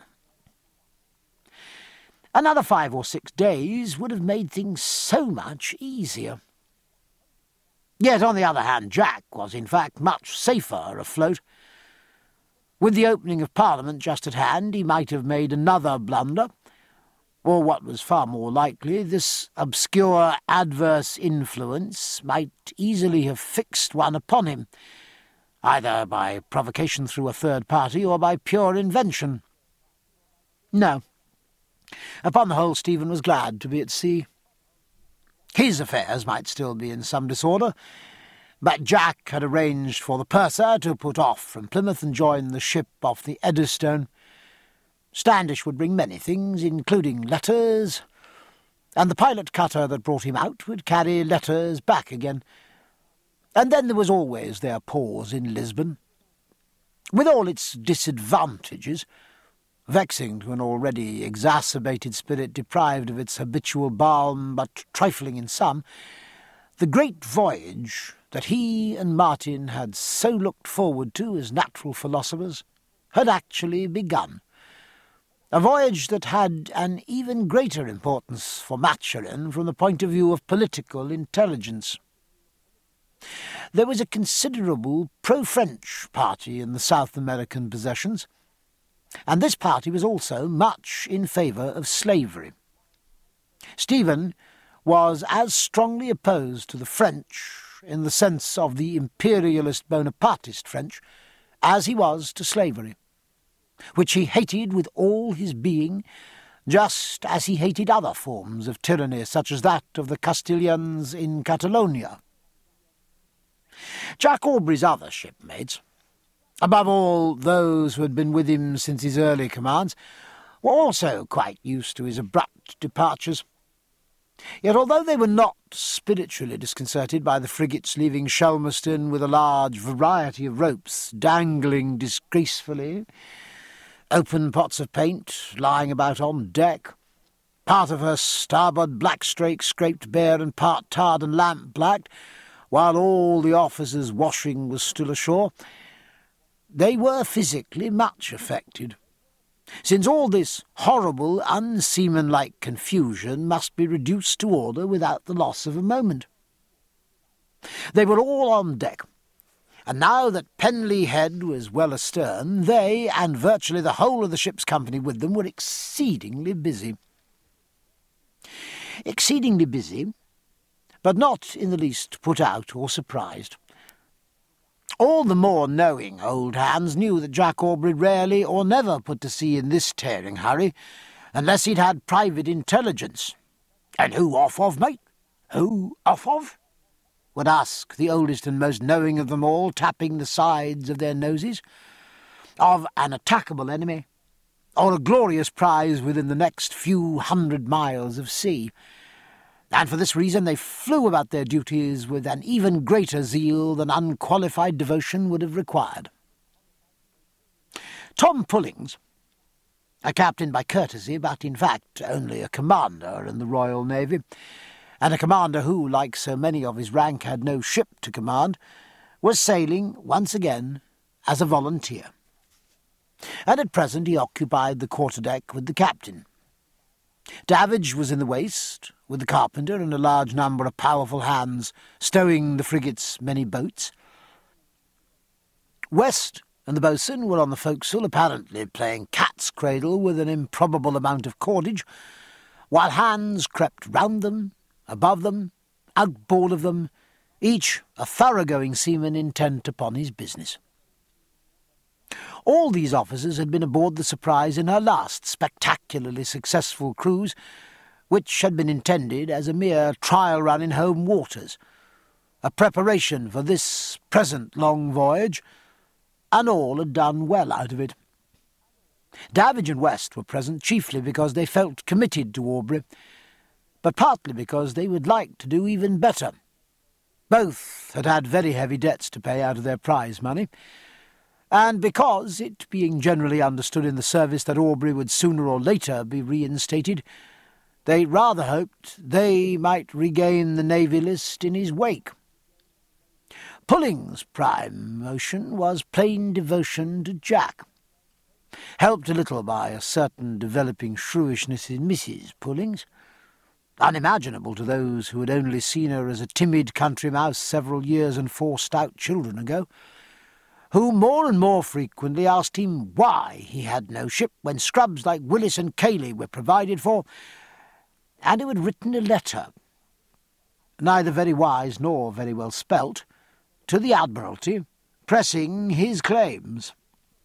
Another five or six days would have made things so much easier. Yet, on the other hand, Jack was in fact much safer afloat. With the opening of Parliament just at hand, he might have made another blunder, or what was far more likely, this obscure adverse influence might easily have fixed one upon him, either by provocation through a third party or by pure invention. No. Upon the whole, Stephen was glad to be at sea. His affairs might still be in some disorder, but Jack had arranged for the purser to put off from Plymouth and join the ship off the Eddystone. Standish would bring many things, including letters, and the pilot cutter that brought him out would carry letters back again. And then there was always their pause in Lisbon. With all its disadvantages, vexing to an already exacerbated spirit deprived of its habitual balm, but trifling in some, the great voyage that he and Martin had so looked forward to as natural philosophers had actually begun. A voyage that had an even greater importance for Maturin from the point of view of political intelligence. There was a considerable pro-French party in the South American possessions, and this party was also much in favour of slavery. Stephen was as strongly opposed to the French, in the sense of the imperialist Bonapartist French, as he was to slavery, which he hated with all his being, just as he hated other forms of tyranny, such as that of the Castilians in Catalonia. Jack Aubrey's other shipmates, above all those who had been with him since his early commands, were also quite used to his abrupt departures. Yet although they were not spiritually disconcerted by the frigates leaving Shelmerston with a large variety of ropes dangling disgracefully, open pots of paint lying about on deck, part of her starboard blackstrake scraped bare and part tarred and lamp-blacked, while all the officers' washing was still ashore, they were physically much affected. since all this horrible, unseamanlike confusion must be reduced to order without the loss of a moment. They were all on deck, and now that Penley Head was well astern, they, and virtually the whole of the ship's company with them, were exceedingly busy. Exceedingly busy, but not in the least put out or surprised. All the more knowing old hands knew that Jack Aubrey rarely or never put to sea in this tearing hurry, unless he'd had private intelligence. "And who off of, mate? Who off of?" would ask the oldest and most knowing of them all, tapping the sides of their noses. "Of an attackable enemy, or a glorious prize within the next few hundred miles of sea." And for this reason they flew about their duties with an even greater zeal than unqualified devotion would have required. Tom Pullings, a captain by courtesy, but in fact only a commander in the Royal Navy, and a commander who, like so many of his rank, had no ship to command, was sailing once again as a volunteer. And at present he occupied the quarter-deck with the captain. Davidge was in the waist, with the carpenter and a large number of powerful hands stowing the frigate's many boats. West and the boatswain were on the forecastle, apparently playing cat's cradle with an improbable amount of cordage, while hands crept round them, above them, outboard of them, each a thoroughgoing seaman intent upon his business. All these officers had been aboard the Surprise in her last spectacularly successful cruise, which had been intended as a mere trial run in home waters, a preparation for this present long voyage, and all had done well out of it. Davidge and West were present chiefly because they felt committed to Aubrey, but partly because they would like to do even better. Both had had very heavy debts to pay out of their prize money, and because, it being generally understood in the service that Aubrey would sooner or later be reinstated, they rather hoped they might regain the Navy List in his wake. Pulling's prime motion was plain devotion to Jack, helped a little by a certain developing shrewishness in Missus Pullings, unimaginable to those who had only seen her as a timid country mouse several years and four stout children ago, who more and more frequently asked him why he had no ship when scrubs like Willis and Cayley were provided for, and who had written a letter, neither very wise nor very well spelt, to the Admiralty, pressing his claims.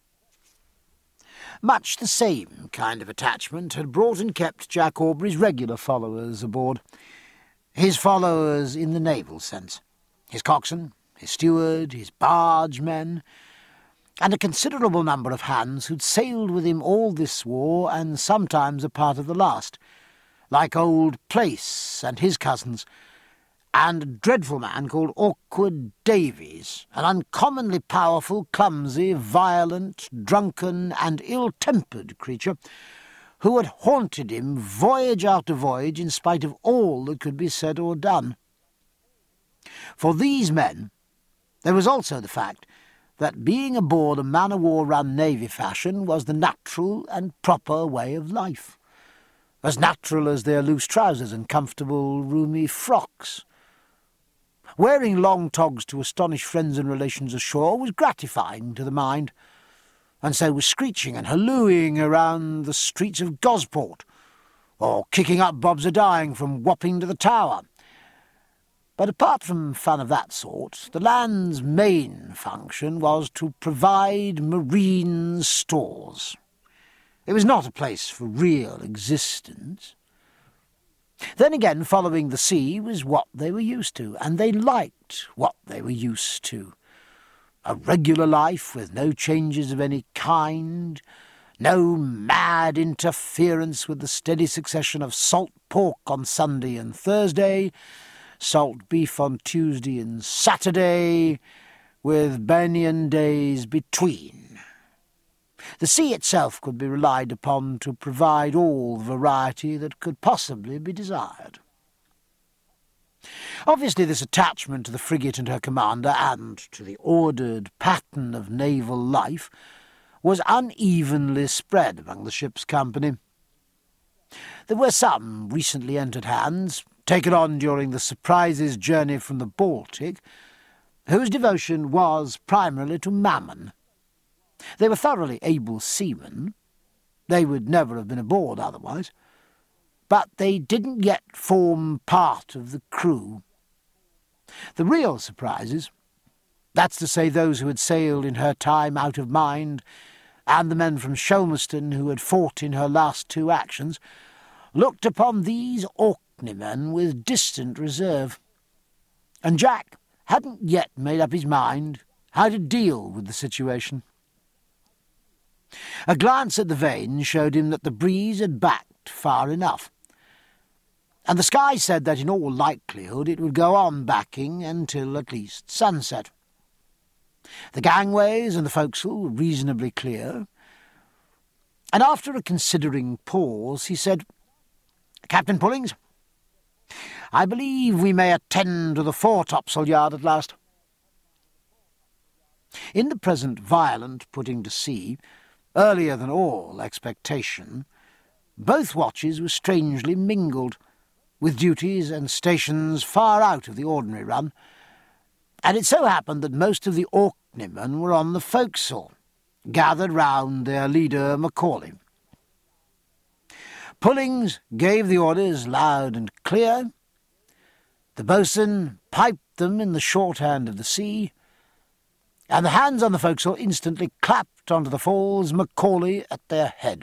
Much the same kind of attachment had brought and kept Jack Aubrey's regular followers aboard. His followers in the naval sense, his coxswain, his steward, his bargemen, and a considerable number of hands who'd sailed with him all this war and sometimes a part of the last, like old Place and his cousins, and a dreadful man called Awkward Davies, an uncommonly powerful, clumsy, violent, drunken, and ill-tempered creature, who had haunted him voyage after voyage in spite of all that could be said or done. For these men there was also the fact that being aboard a man-of-war run navy fashion was the natural and proper way of life, as natural as their loose trousers and comfortable, roomy frocks. Wearing long togs to astonish friends and relations ashore was gratifying to the mind, and so was screeching and hallooing around the streets of Gosport, or kicking up Bob's a-dying from Wapping to the Tower. But apart from fun of that sort, the land's main function was to provide marine stores. It was not a place for real existence. Then again, following the sea was what they were used to, and they liked what they were used to. A regular life with no changes of any kind, no mad interference with the steady succession of salt pork on Sunday and Thursday, salt beef on Tuesday and Saturday, with banyan days between. The sea itself could be relied upon to provide all the variety that could possibly be desired. Obviously this attachment to the frigate and her commander, and to the ordered pattern of naval life, was unevenly spread among the ship's company. There were some recently entered hands, taken on during the Surprise's journey from the Baltic, whose devotion was primarily to mammon. They were thoroughly able seamen. They would never have been aboard otherwise. But they didn't yet form part of the crew. The real Surprises, that's to say those who had sailed in her time out of mind, and the men from Shelmerston who had fought in her last two actions, looked upon these Orkneymen with distant reserve. And Jack hadn't yet made up his mind how to deal with the situation. A glance at the vane showed him that the breeze had backed far enough, and the sky said that in all likelihood it would go on backing until at least sunset. The gangways and the forecastle were reasonably clear, and after a considering pause he said, "Captain Pullings, I believe we may attend to the foretopsail yard at last." In the present violent putting to sea, earlier than all expectation, both watches were strangely mingled, with duties and stations far out of the ordinary run, and it so happened that most of the Orkneymen were on the forecastle, gathered round their leader Macaulay. Pullings gave the orders loud and clear. The boatswain piped them in the shorthand of the sea, and the hands on the forecastle instantly clapped onto the falls, Macaulay at their head.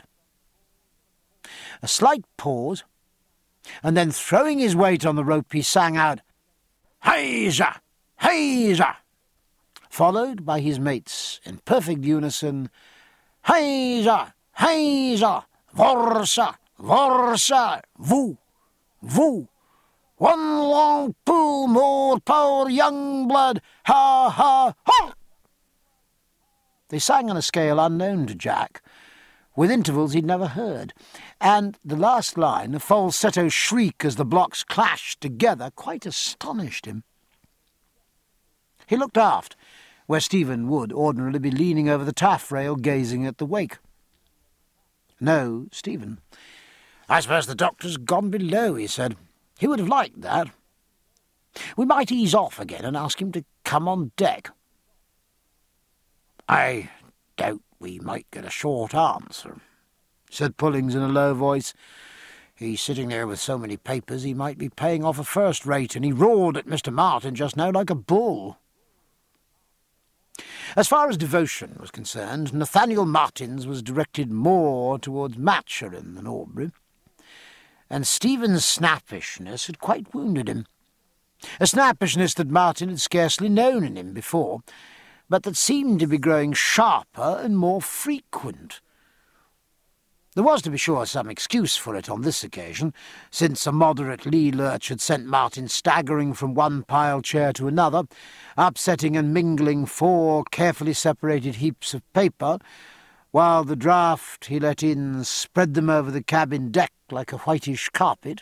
A slight pause, and then throwing his weight on the rope he sang out, "Heiza! Heiza!" followed by his mates in perfect unison, "Heiza! Heiza! Vorsa! Vorsa! Voo! Voo! One long pull, more power, young blood! Ha! Ha! Ha!" They sang on a scale unknown to Jack, with intervals he'd never heard, and the last line, a falsetto shriek as the blocks clashed together, quite astonished him. He looked aft, where Stephen would ordinarily be leaning over the taffrail gazing at the wake. No, Stephen. "I suppose the doctor's gone below," he said. "He would have liked that. We might ease off again and ask him to come on deck." "I doubt we might get a short answer," said Pullings in a low voice. "He's sitting there with so many papers he might be paying off a first rate, and he roared at Mister Martin just now like a bull." As far as devotion was concerned, Nathaniel Martin's was directed more towards Mathurin than Aubrey, and Stephen's snappishness had quite wounded him. A snappishness that Martin had scarcely known in him before, but that seemed to be growing sharper and more frequent. There was, to be sure, some excuse for it on this occasion, since a moderate lee lurch had sent Martin staggering from one pile chair to another, upsetting and mingling four carefully separated heaps of paper, while the draught he let in spread them over the cabin deck like a whitish carpet.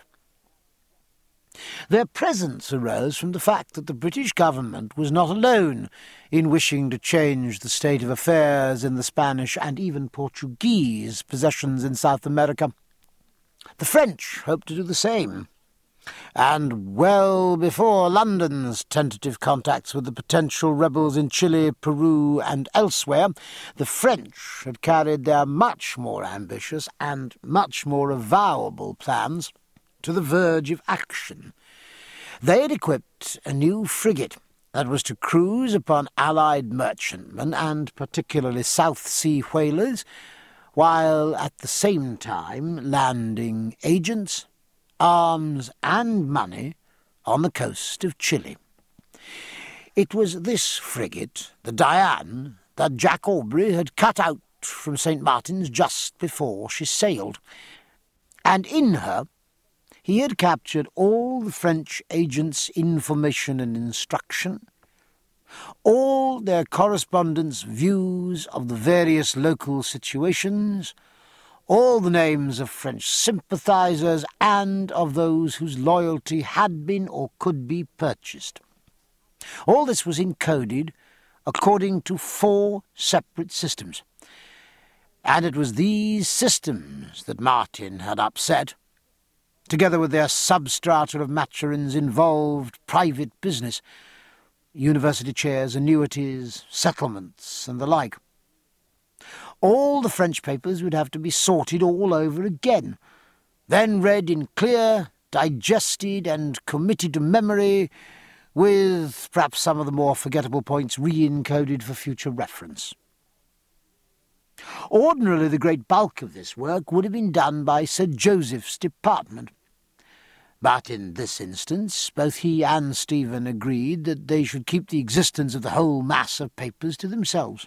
Their presence arose from the fact that the British government was not alone in wishing to change the state of affairs in the Spanish and even Portuguese possessions in South America. The French hoped to do the same, and well before London's tentative contacts with the potential rebels in Chile, Peru, and elsewhere, the French had carried their much more ambitious and much more avowable plans to the verge of action. They had equipped a new frigate that was to cruise upon Allied merchantmen and particularly South Sea whalers, while at the same time landing agents, arms and money on the coast of Chile. It was this frigate, the Diane, that Jack Aubrey had cut out from Saint Martin's just before she sailed, and in her he had captured all the French agents' information and instruction, all their correspondents' views of the various local situations, all the names of French sympathisers and of those whose loyalty had been or could be purchased. All this was encoded according to four separate systems, And it was these systems that Martin had upset, together with their substrata of Maturin's involved private business, university chairs, annuities, settlements, and the like. All the French papers would have to be sorted all over again, then read in clear, digested, and committed to memory, with perhaps some of the more forgettable points re-encoded for future reference. Ordinarily, the great bulk of this work would have been done by Sir Joseph's department. But in this instance, both he and Stephen agreed that they should keep the existence of the whole mass of papers to themselves.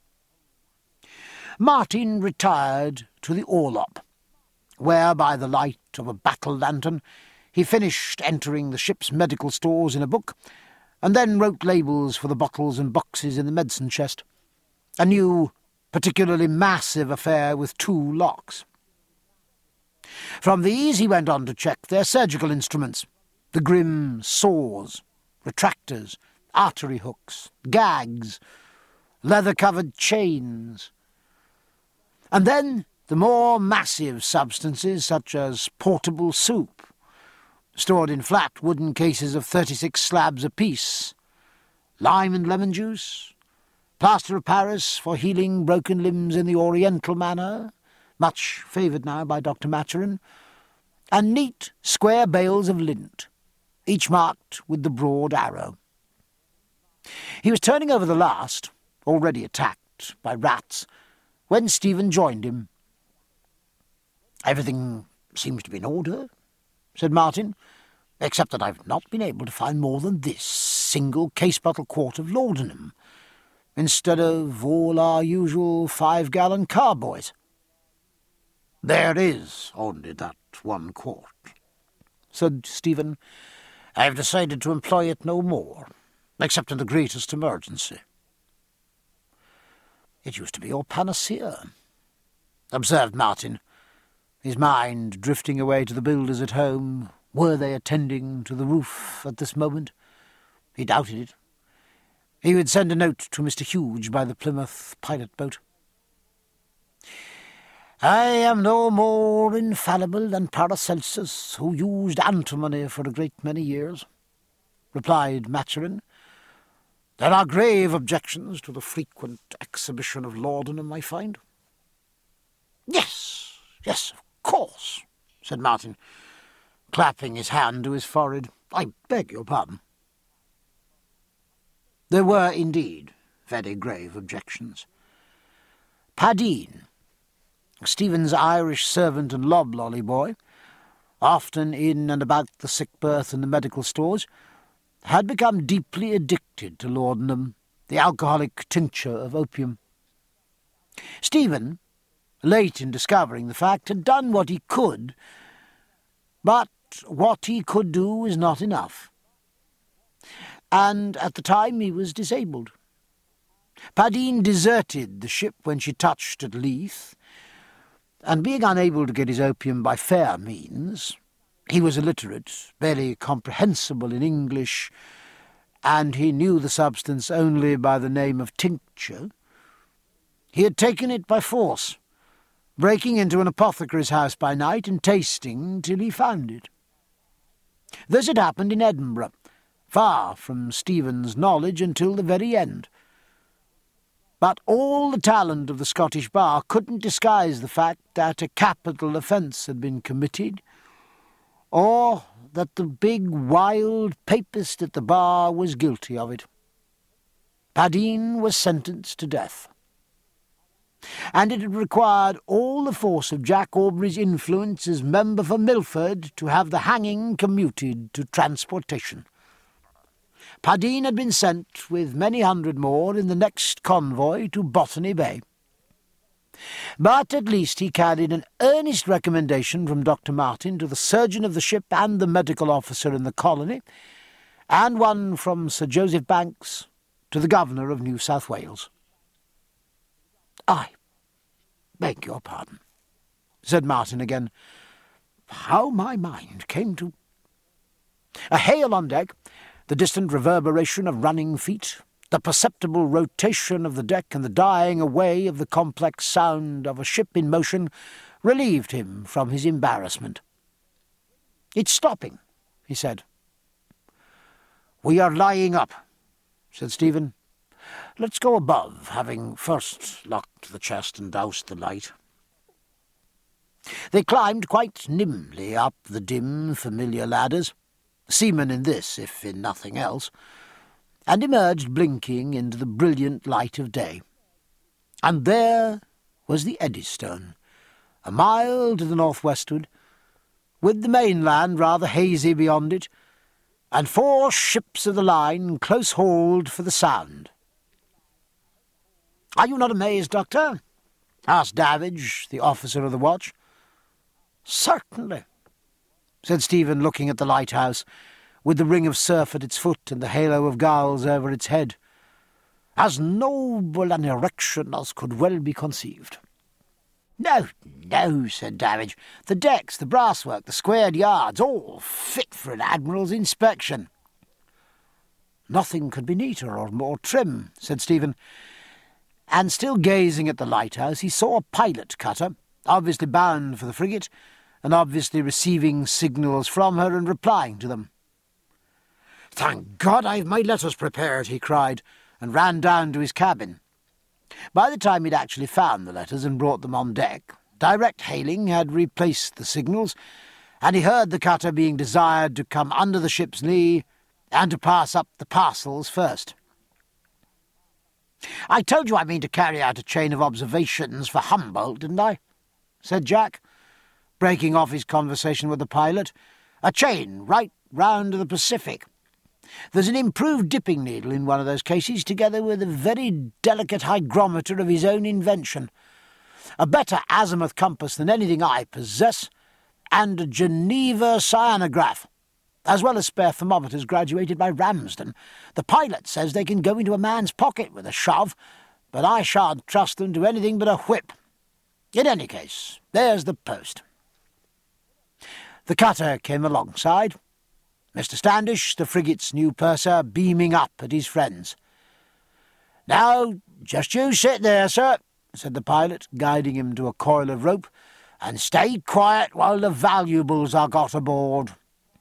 Martin retired to the orlop, where, by the light of a battle lantern, he finished entering the ship's medical stores in a book, and then wrote labels for the bottles and boxes in the medicine chest, a new, particularly massive affair with two locks. From these he went on to check their surgical instruments, the grim saws, retractors, artery hooks, gags, leather-covered chains, and then the more massive substances such as portable soup, stored in flat wooden cases of thirty-six slabs apiece, lime and lemon juice, plaster of Paris for healing broken limbs in the Oriental manner, much favoured now by Doctor Maturin, and neat square bales of lint, each marked with the broad arrow. He was turning over the last, already attacked by rats, when Stephen joined him. "Everything seems to be in order," said Martin, "except that I've not been able to find more than this single case-bottle quart of laudanum, instead of all our usual five-gallon carboys." "There is only that one quart," said Stephen. "I've decided to employ it no more, except in the greatest emergency." "It used to be your panacea," observed Martin, his mind drifting away to the builders at home. Were they attending to the roof at this moment? He doubted it. He would send a note to Mister Huge by the Plymouth pilot boat. "I am no more infallible than Paracelsus, who used antimony for a great many years," replied Maturin. "There are grave objections to the frequent exhibition of laudanum, I find." "Yes, yes, of course," said Martin, clapping his hand to his forehead. "I beg your pardon." There were indeed very grave objections. Padine, Stephen's Irish servant and loblolly boy, often in and about the sick berth and the medical stores, had become deeply addicted to laudanum, the alcoholic tincture of opium. Stephen, late in discovering the fact, had done what he could, but what he could do was not enough. And at the time he was disabled. Padine deserted the ship when she touched at Leith, and being unable to get his opium by fair means, he was illiterate, barely comprehensible in English, and he knew the substance only by the name of tincture. He had taken it by force, breaking into an apothecary's house by night and tasting till he found it. This had happened in Edinburgh, far from Stephen's knowledge until the very end. But all the talent of the Scottish bar couldn't disguise the fact that a capital offence had been committed, or that the big wild papist at the bar was guilty of it. Padine was sentenced to death, and it had required all the force of Jack Aubrey's influence as member for Milford to have the hanging commuted to transportation. Padine had been sent, with many hundred more, in the next convoy to Botany Bay. But at least he carried an earnest recommendation from Doctor Martin to the surgeon of the ship and the medical officer in the colony, and one from Sir Joseph Banks to the Governor of New South Wales. "I beg your pardon," said Martin again. "How my mind came to—" A hail on deck, the distant reverberation of running feet, The perceptible rotation of the deck and the dying away of the complex sound of a ship in motion relieved him from his embarrassment. "It's stopping," he said. "We are lying up," said Stephen. "Let's go above, having first locked the chest and doused the light." They climbed quite nimbly up the dim, familiar ladders, seamen in this, if in nothing else, and emerged blinking into the brilliant light of day. And there was the Eddystone, a mile to the northwestward, with the mainland rather hazy beyond it, and four ships of the line close hauled for the Sound. "Are you not amazed, Doctor?" asked Davidge, the officer of the watch. "Certainly," said Stephen, looking at the lighthouse, with the ring of surf at its foot and the halo of gulls over its head. "As noble an erection as could well be conceived." "No, no," said Davidge. "The decks, the brasswork, the squared yards, all fit for an admiral's inspection." "Nothing could be neater or more trim," said Stephen. And still gazing at the lighthouse, he saw a pilot cutter, obviously bound for the frigate, and obviously receiving signals from her and replying to them. "Thank God I've my letters prepared," he cried, and ran down to his cabin. By the time he'd actually found the letters and brought them on deck, direct hailing had replaced the signals, and he heard the cutter being desired to come under the ship's lee and to pass up the parcels first. "I told you I mean to carry out a chain of observations for Humboldt, didn't I?" said Jack, breaking off his conversation with the pilot. "A chain right round to the Pacific. There's an improved dipping needle in one of those cases, together with a very delicate hygrometer of his own invention, a better azimuth compass than anything I possess, and a Geneva cyanograph, as well as spare thermometers graduated by Ramsden. The pilot says they can go into a man's pocket with a shove, but I shan't trust them to anything but a whip. In any case, there's the post." The cutter came alongside, Mister Standish, the frigate's new purser, beaming up at his friends. "Now, just you sit there, sir," said the pilot, guiding him to a coil of rope, "and stay quiet while the valuables are got aboard."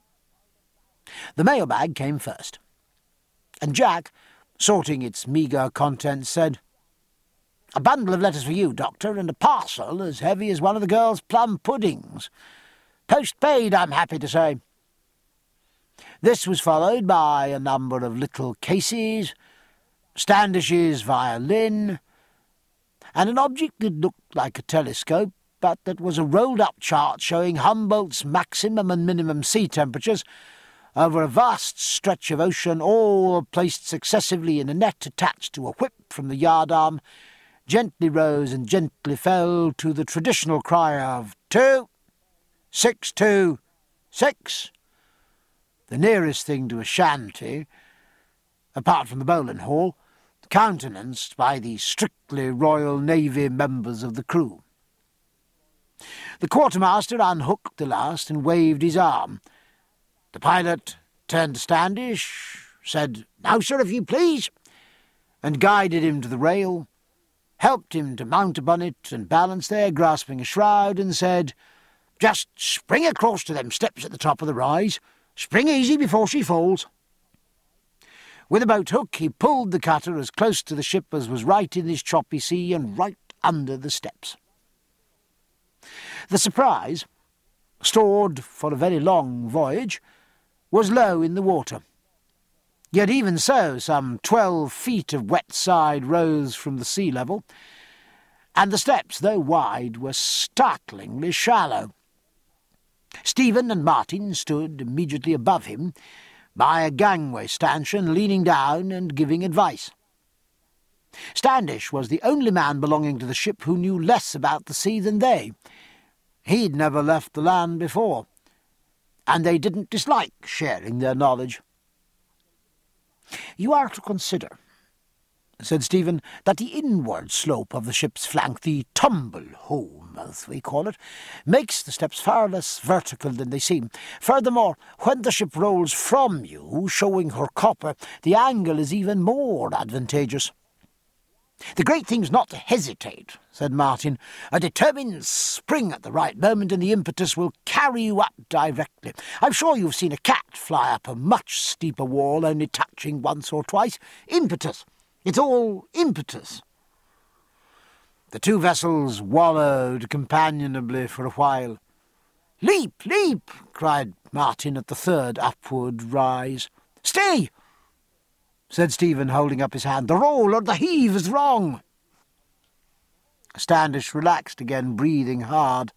The mailbag came first, and Jack, sorting its meagre contents, said, "A bundle of letters for you, Doctor, and a parcel as heavy as one of the girls' plum puddings. Post-paid, I'm happy to say." This was followed by a number of little cases, Standish's violin, and an object that looked like a telescope, but that was a rolled-up chart showing Humboldt's maximum and minimum sea temperatures over a vast stretch of ocean, all placed successively in a net attached to a whip from the yardarm, gently rose and gently fell to the traditional cry of two, six, two, six, the nearest thing to a shanty, apart from the bowling hall, countenanced by the strictly Royal Navy members of the crew. The quartermaster unhooked the last and waved his arm. The pilot turned to Standish, said, "Now, sir, if you please," and guided him to the rail, helped him to mount upon it and balance there, grasping a shroud, and said, "Just spring across to them steps at the top of the rise. Spring easy before she falls." With a boat hook he pulled the cutter as close to the ship as was right in this choppy sea and right under the steps. The Surprise, stored for a very long voyage, was low in the water. Yet even so some twelve feet of wet side rose from the sea level, and the steps, though wide, were startlingly shallow. Stephen and Martin stood immediately above him, by a gangway stanchion, leaning down and giving advice. Standish was the only man belonging to the ship who knew less about the sea than they. He'd never left the land before, and they didn't dislike sharing their knowledge. "You are to consider," said Stephen, that the inward slope of the ship's flank, the tumble-hole mouth we call it, makes the steps far less vertical than they seem. Furthermore, when the ship rolls from you, showing her copper, the angle is even more advantageous. The great thing's not to hesitate, said Martin. A determined spring at the right moment and the impetus will carry you up directly. I'm sure you've seen a cat fly up a much steeper wall, only touching once or twice. Impetus. It's all impetus. The two vessels wallowed companionably for a while. Leap, leap, cried Martin at the third upward rise. Stay, said Stephen, holding up his hand. The roll or the heave is wrong. Standish relaxed again, breathing hard.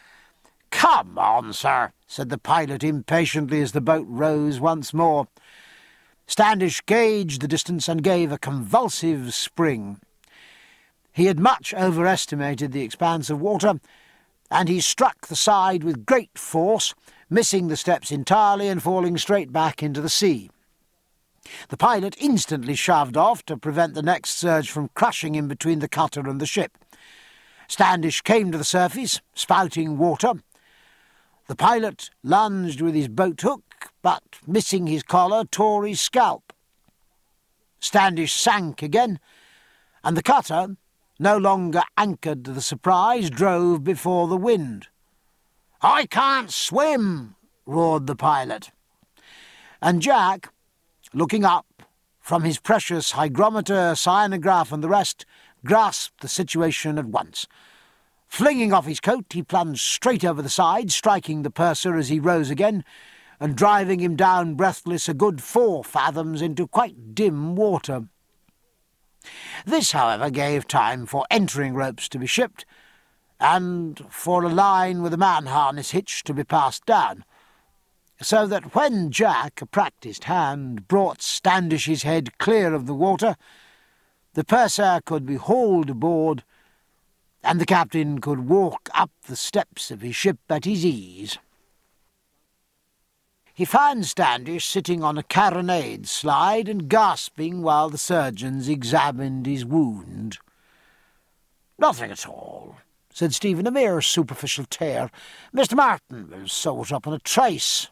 Come on, sir, said the pilot impatiently as the boat rose once more. Standish gauged the distance and gave a convulsive spring. He had much overestimated the expanse of water, and he struck the side with great force, missing the steps entirely and falling straight back into the sea. The pilot instantly shoved off to prevent the next surge from crushing him between the cutter and the ship. Standish came to the surface, spouting water. The pilot lunged with his boat hook, but, missing his collar, tore his scalp. Standish sank again, and the cutter, no longer anchored to the Surprise, drove before the wind. I can't swim, roared the pilot. And Jack, looking up from his precious hygrometer, cyanograph and the rest, grasped the situation at once. Flinging off his coat, he plunged straight over the side, striking the purser as he rose again, and driving him down breathless a good four fathoms into quite dim water. This, however, gave time for entering ropes to be shipped, and for a line with a man-harness hitch to be passed down, so that when Jack, a practised hand, brought Standish's head clear of the water, the purser could be hauled aboard, and the captain could walk up the steps of his ship at his ease. He found Standish sitting on a carronade slide and gasping while the surgeons examined his wound. Nothing at all, said Stephen, a mere superficial tear. Mister Martin will sew it up on a trace.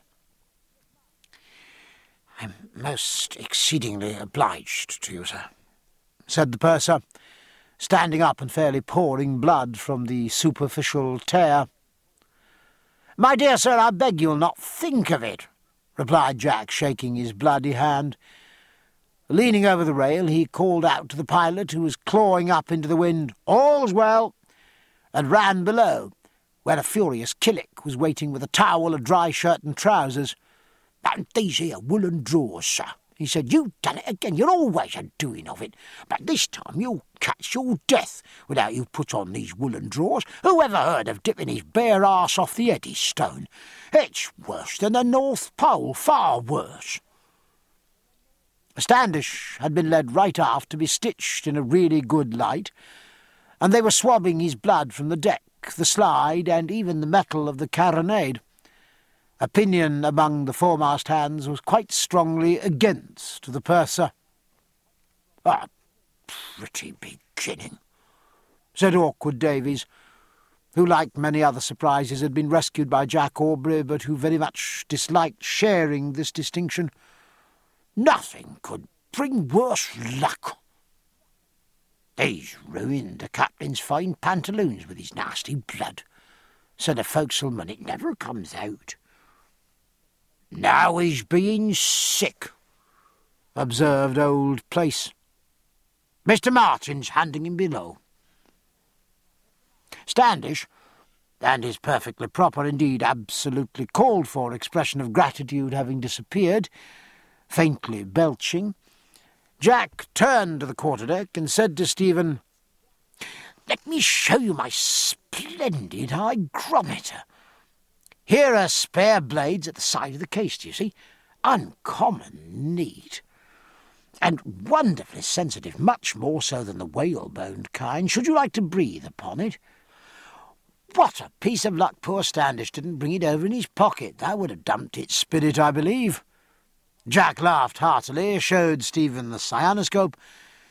I'm most exceedingly obliged to you, sir, said the purser, standing up and fairly pouring blood from the superficial tear. My dear sir, I beg you'll not think of it, replied Jack, shaking his bloody hand. Leaning over the rail, he called out to the pilot, who was clawing up into the wind, All's well, and ran below, where a furious Killick was waiting with a towel, a dry shirt and trousers. And these here woollen drawers, sir, he said. You've done it again. You're always a-doing of it. But this time you'll catch your death without you put on these woollen drawers. Who ever heard of dipping his bare arse off the Eddystone? It's worse than the North Pole, far worse. Standish had been led right aft to be stitched in a really good light, and they were swabbing his blood from the deck, the slide, and even the metal of the carronade. Opinion among the foremast hands was quite strongly against the purser. A pretty beginning, said awkward Davies, who, like many other surprises, had been rescued by Jack Aubrey, but who very much disliked sharing this distinction. Nothing could bring worse luck. He's ruined the captain's fine pantaloons with his nasty blood, said a forecastleman. It never comes out. Now he's being sick, observed old Place. Mister Martin's handing him below. Standish, and his perfectly proper, indeed absolutely called-for expression of gratitude having disappeared, faintly belching, Jack turned to the quarterdeck and said to Stephen, Let me show you my splendid hygrometer. Here are spare blades at the side of the case, do you see? Uncommon neat, and wonderfully sensitive, much more so than the whaleboned kind. Should you like to breathe upon it? What a piece of luck poor Standish didn't bring it over in his pocket. That would have dumped its spirit, I believe. Jack laughed heartily, showed Stephen the cyanoscope,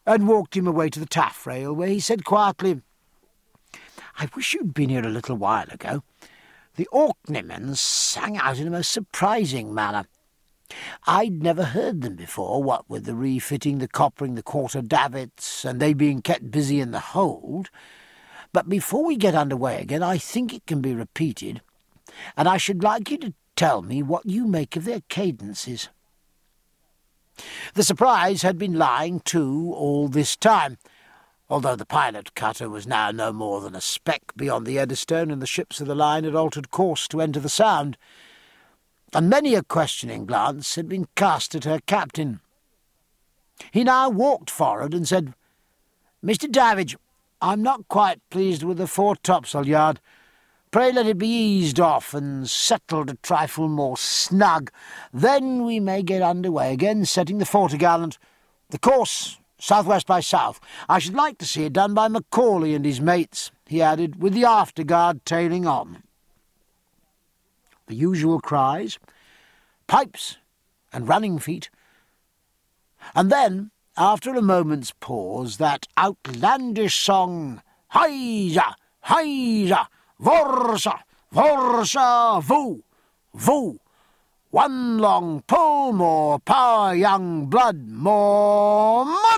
and walked him away to the taffrail, where he said quietly, "I wish you'd been here a little while ago. The Orkneymans sang out in a most surprising manner. I'd never heard them before, what with the refitting, the coppering, the quarter davits, and they being kept busy in the hold. But before we get under way again, I think it can be repeated, and I should like you to tell me what you make of their cadences." The Surprise had been lying to all this time, although the pilot cutter was now no more than a speck beyond the Eddystone, and the ships of the line had altered course to enter the Sound, and many a questioning glance had been cast at her captain. He now walked forward and said, "Mister Davidge, I'm not quite pleased with the fore-topsail yard. Pray let it be eased off and settled a trifle more snug. Then we may get under way again, setting the fore-topgallant. The course south-west by south. I should like to see it done by Macaulay and his mates," he added, "with the afterguard tailing on." The usual cries, pipes and running feet, and then, after a moment's pause, that outlandish song, "Hyza, hyza, vorsa, vorsa, voo, voo. One long pull, more power, young blood, more mud."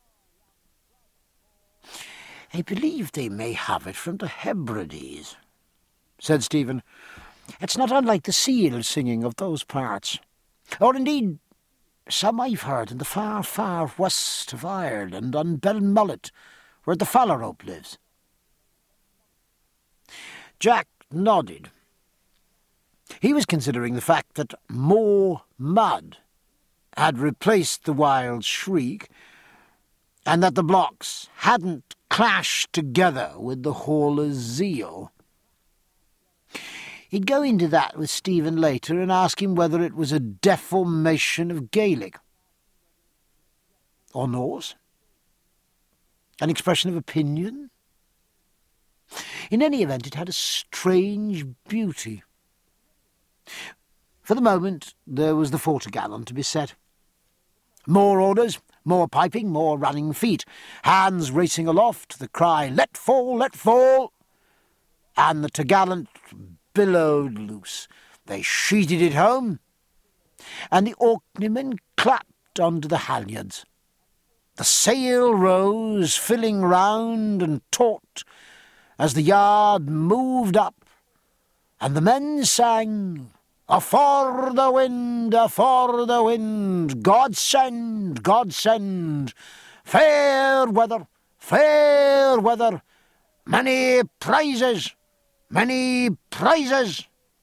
"I believe they may have it from the Hebrides," said Stephen. "It's not unlike the seal singing of those parts. Or indeed, some I've heard in the far, far west of Ireland, on Belmullet, where the Phalarope lives." Jack nodded. He was considering the fact that more mud had replaced the wild shriek, and that the blocks hadn't clashed together with the hauler's zeal. He'd go into that with Stephen later and ask him whether it was a deformation of Gaelic or Norse, an expression of opinion. In any event, it had a strange beauty. For the moment, there was the fore-topgallant to be set. More orders, more piping, more running feet, hands racing aloft, the cry, "Let fall, let fall!" and the topgallant billowed loose. They sheeted it home, and the Orkneymen clapped onto the halyards. The sail rose, filling round and taut, as the yard moved up, and the men sang, "Afore the wind, afore the wind, God send, God send, fair weather, fair weather, many prizes, many prizes."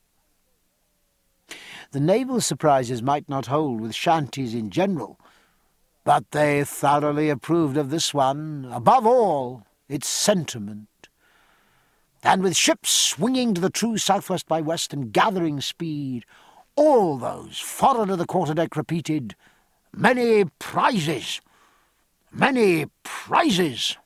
The naval surprises might not hold with shanties in general, but they thoroughly approved of this one, above all its sentiment. And with ships swinging to the true south-west by west and gathering speed, all those forward of the quarter-deck repeated, "Many prizes, many prizes."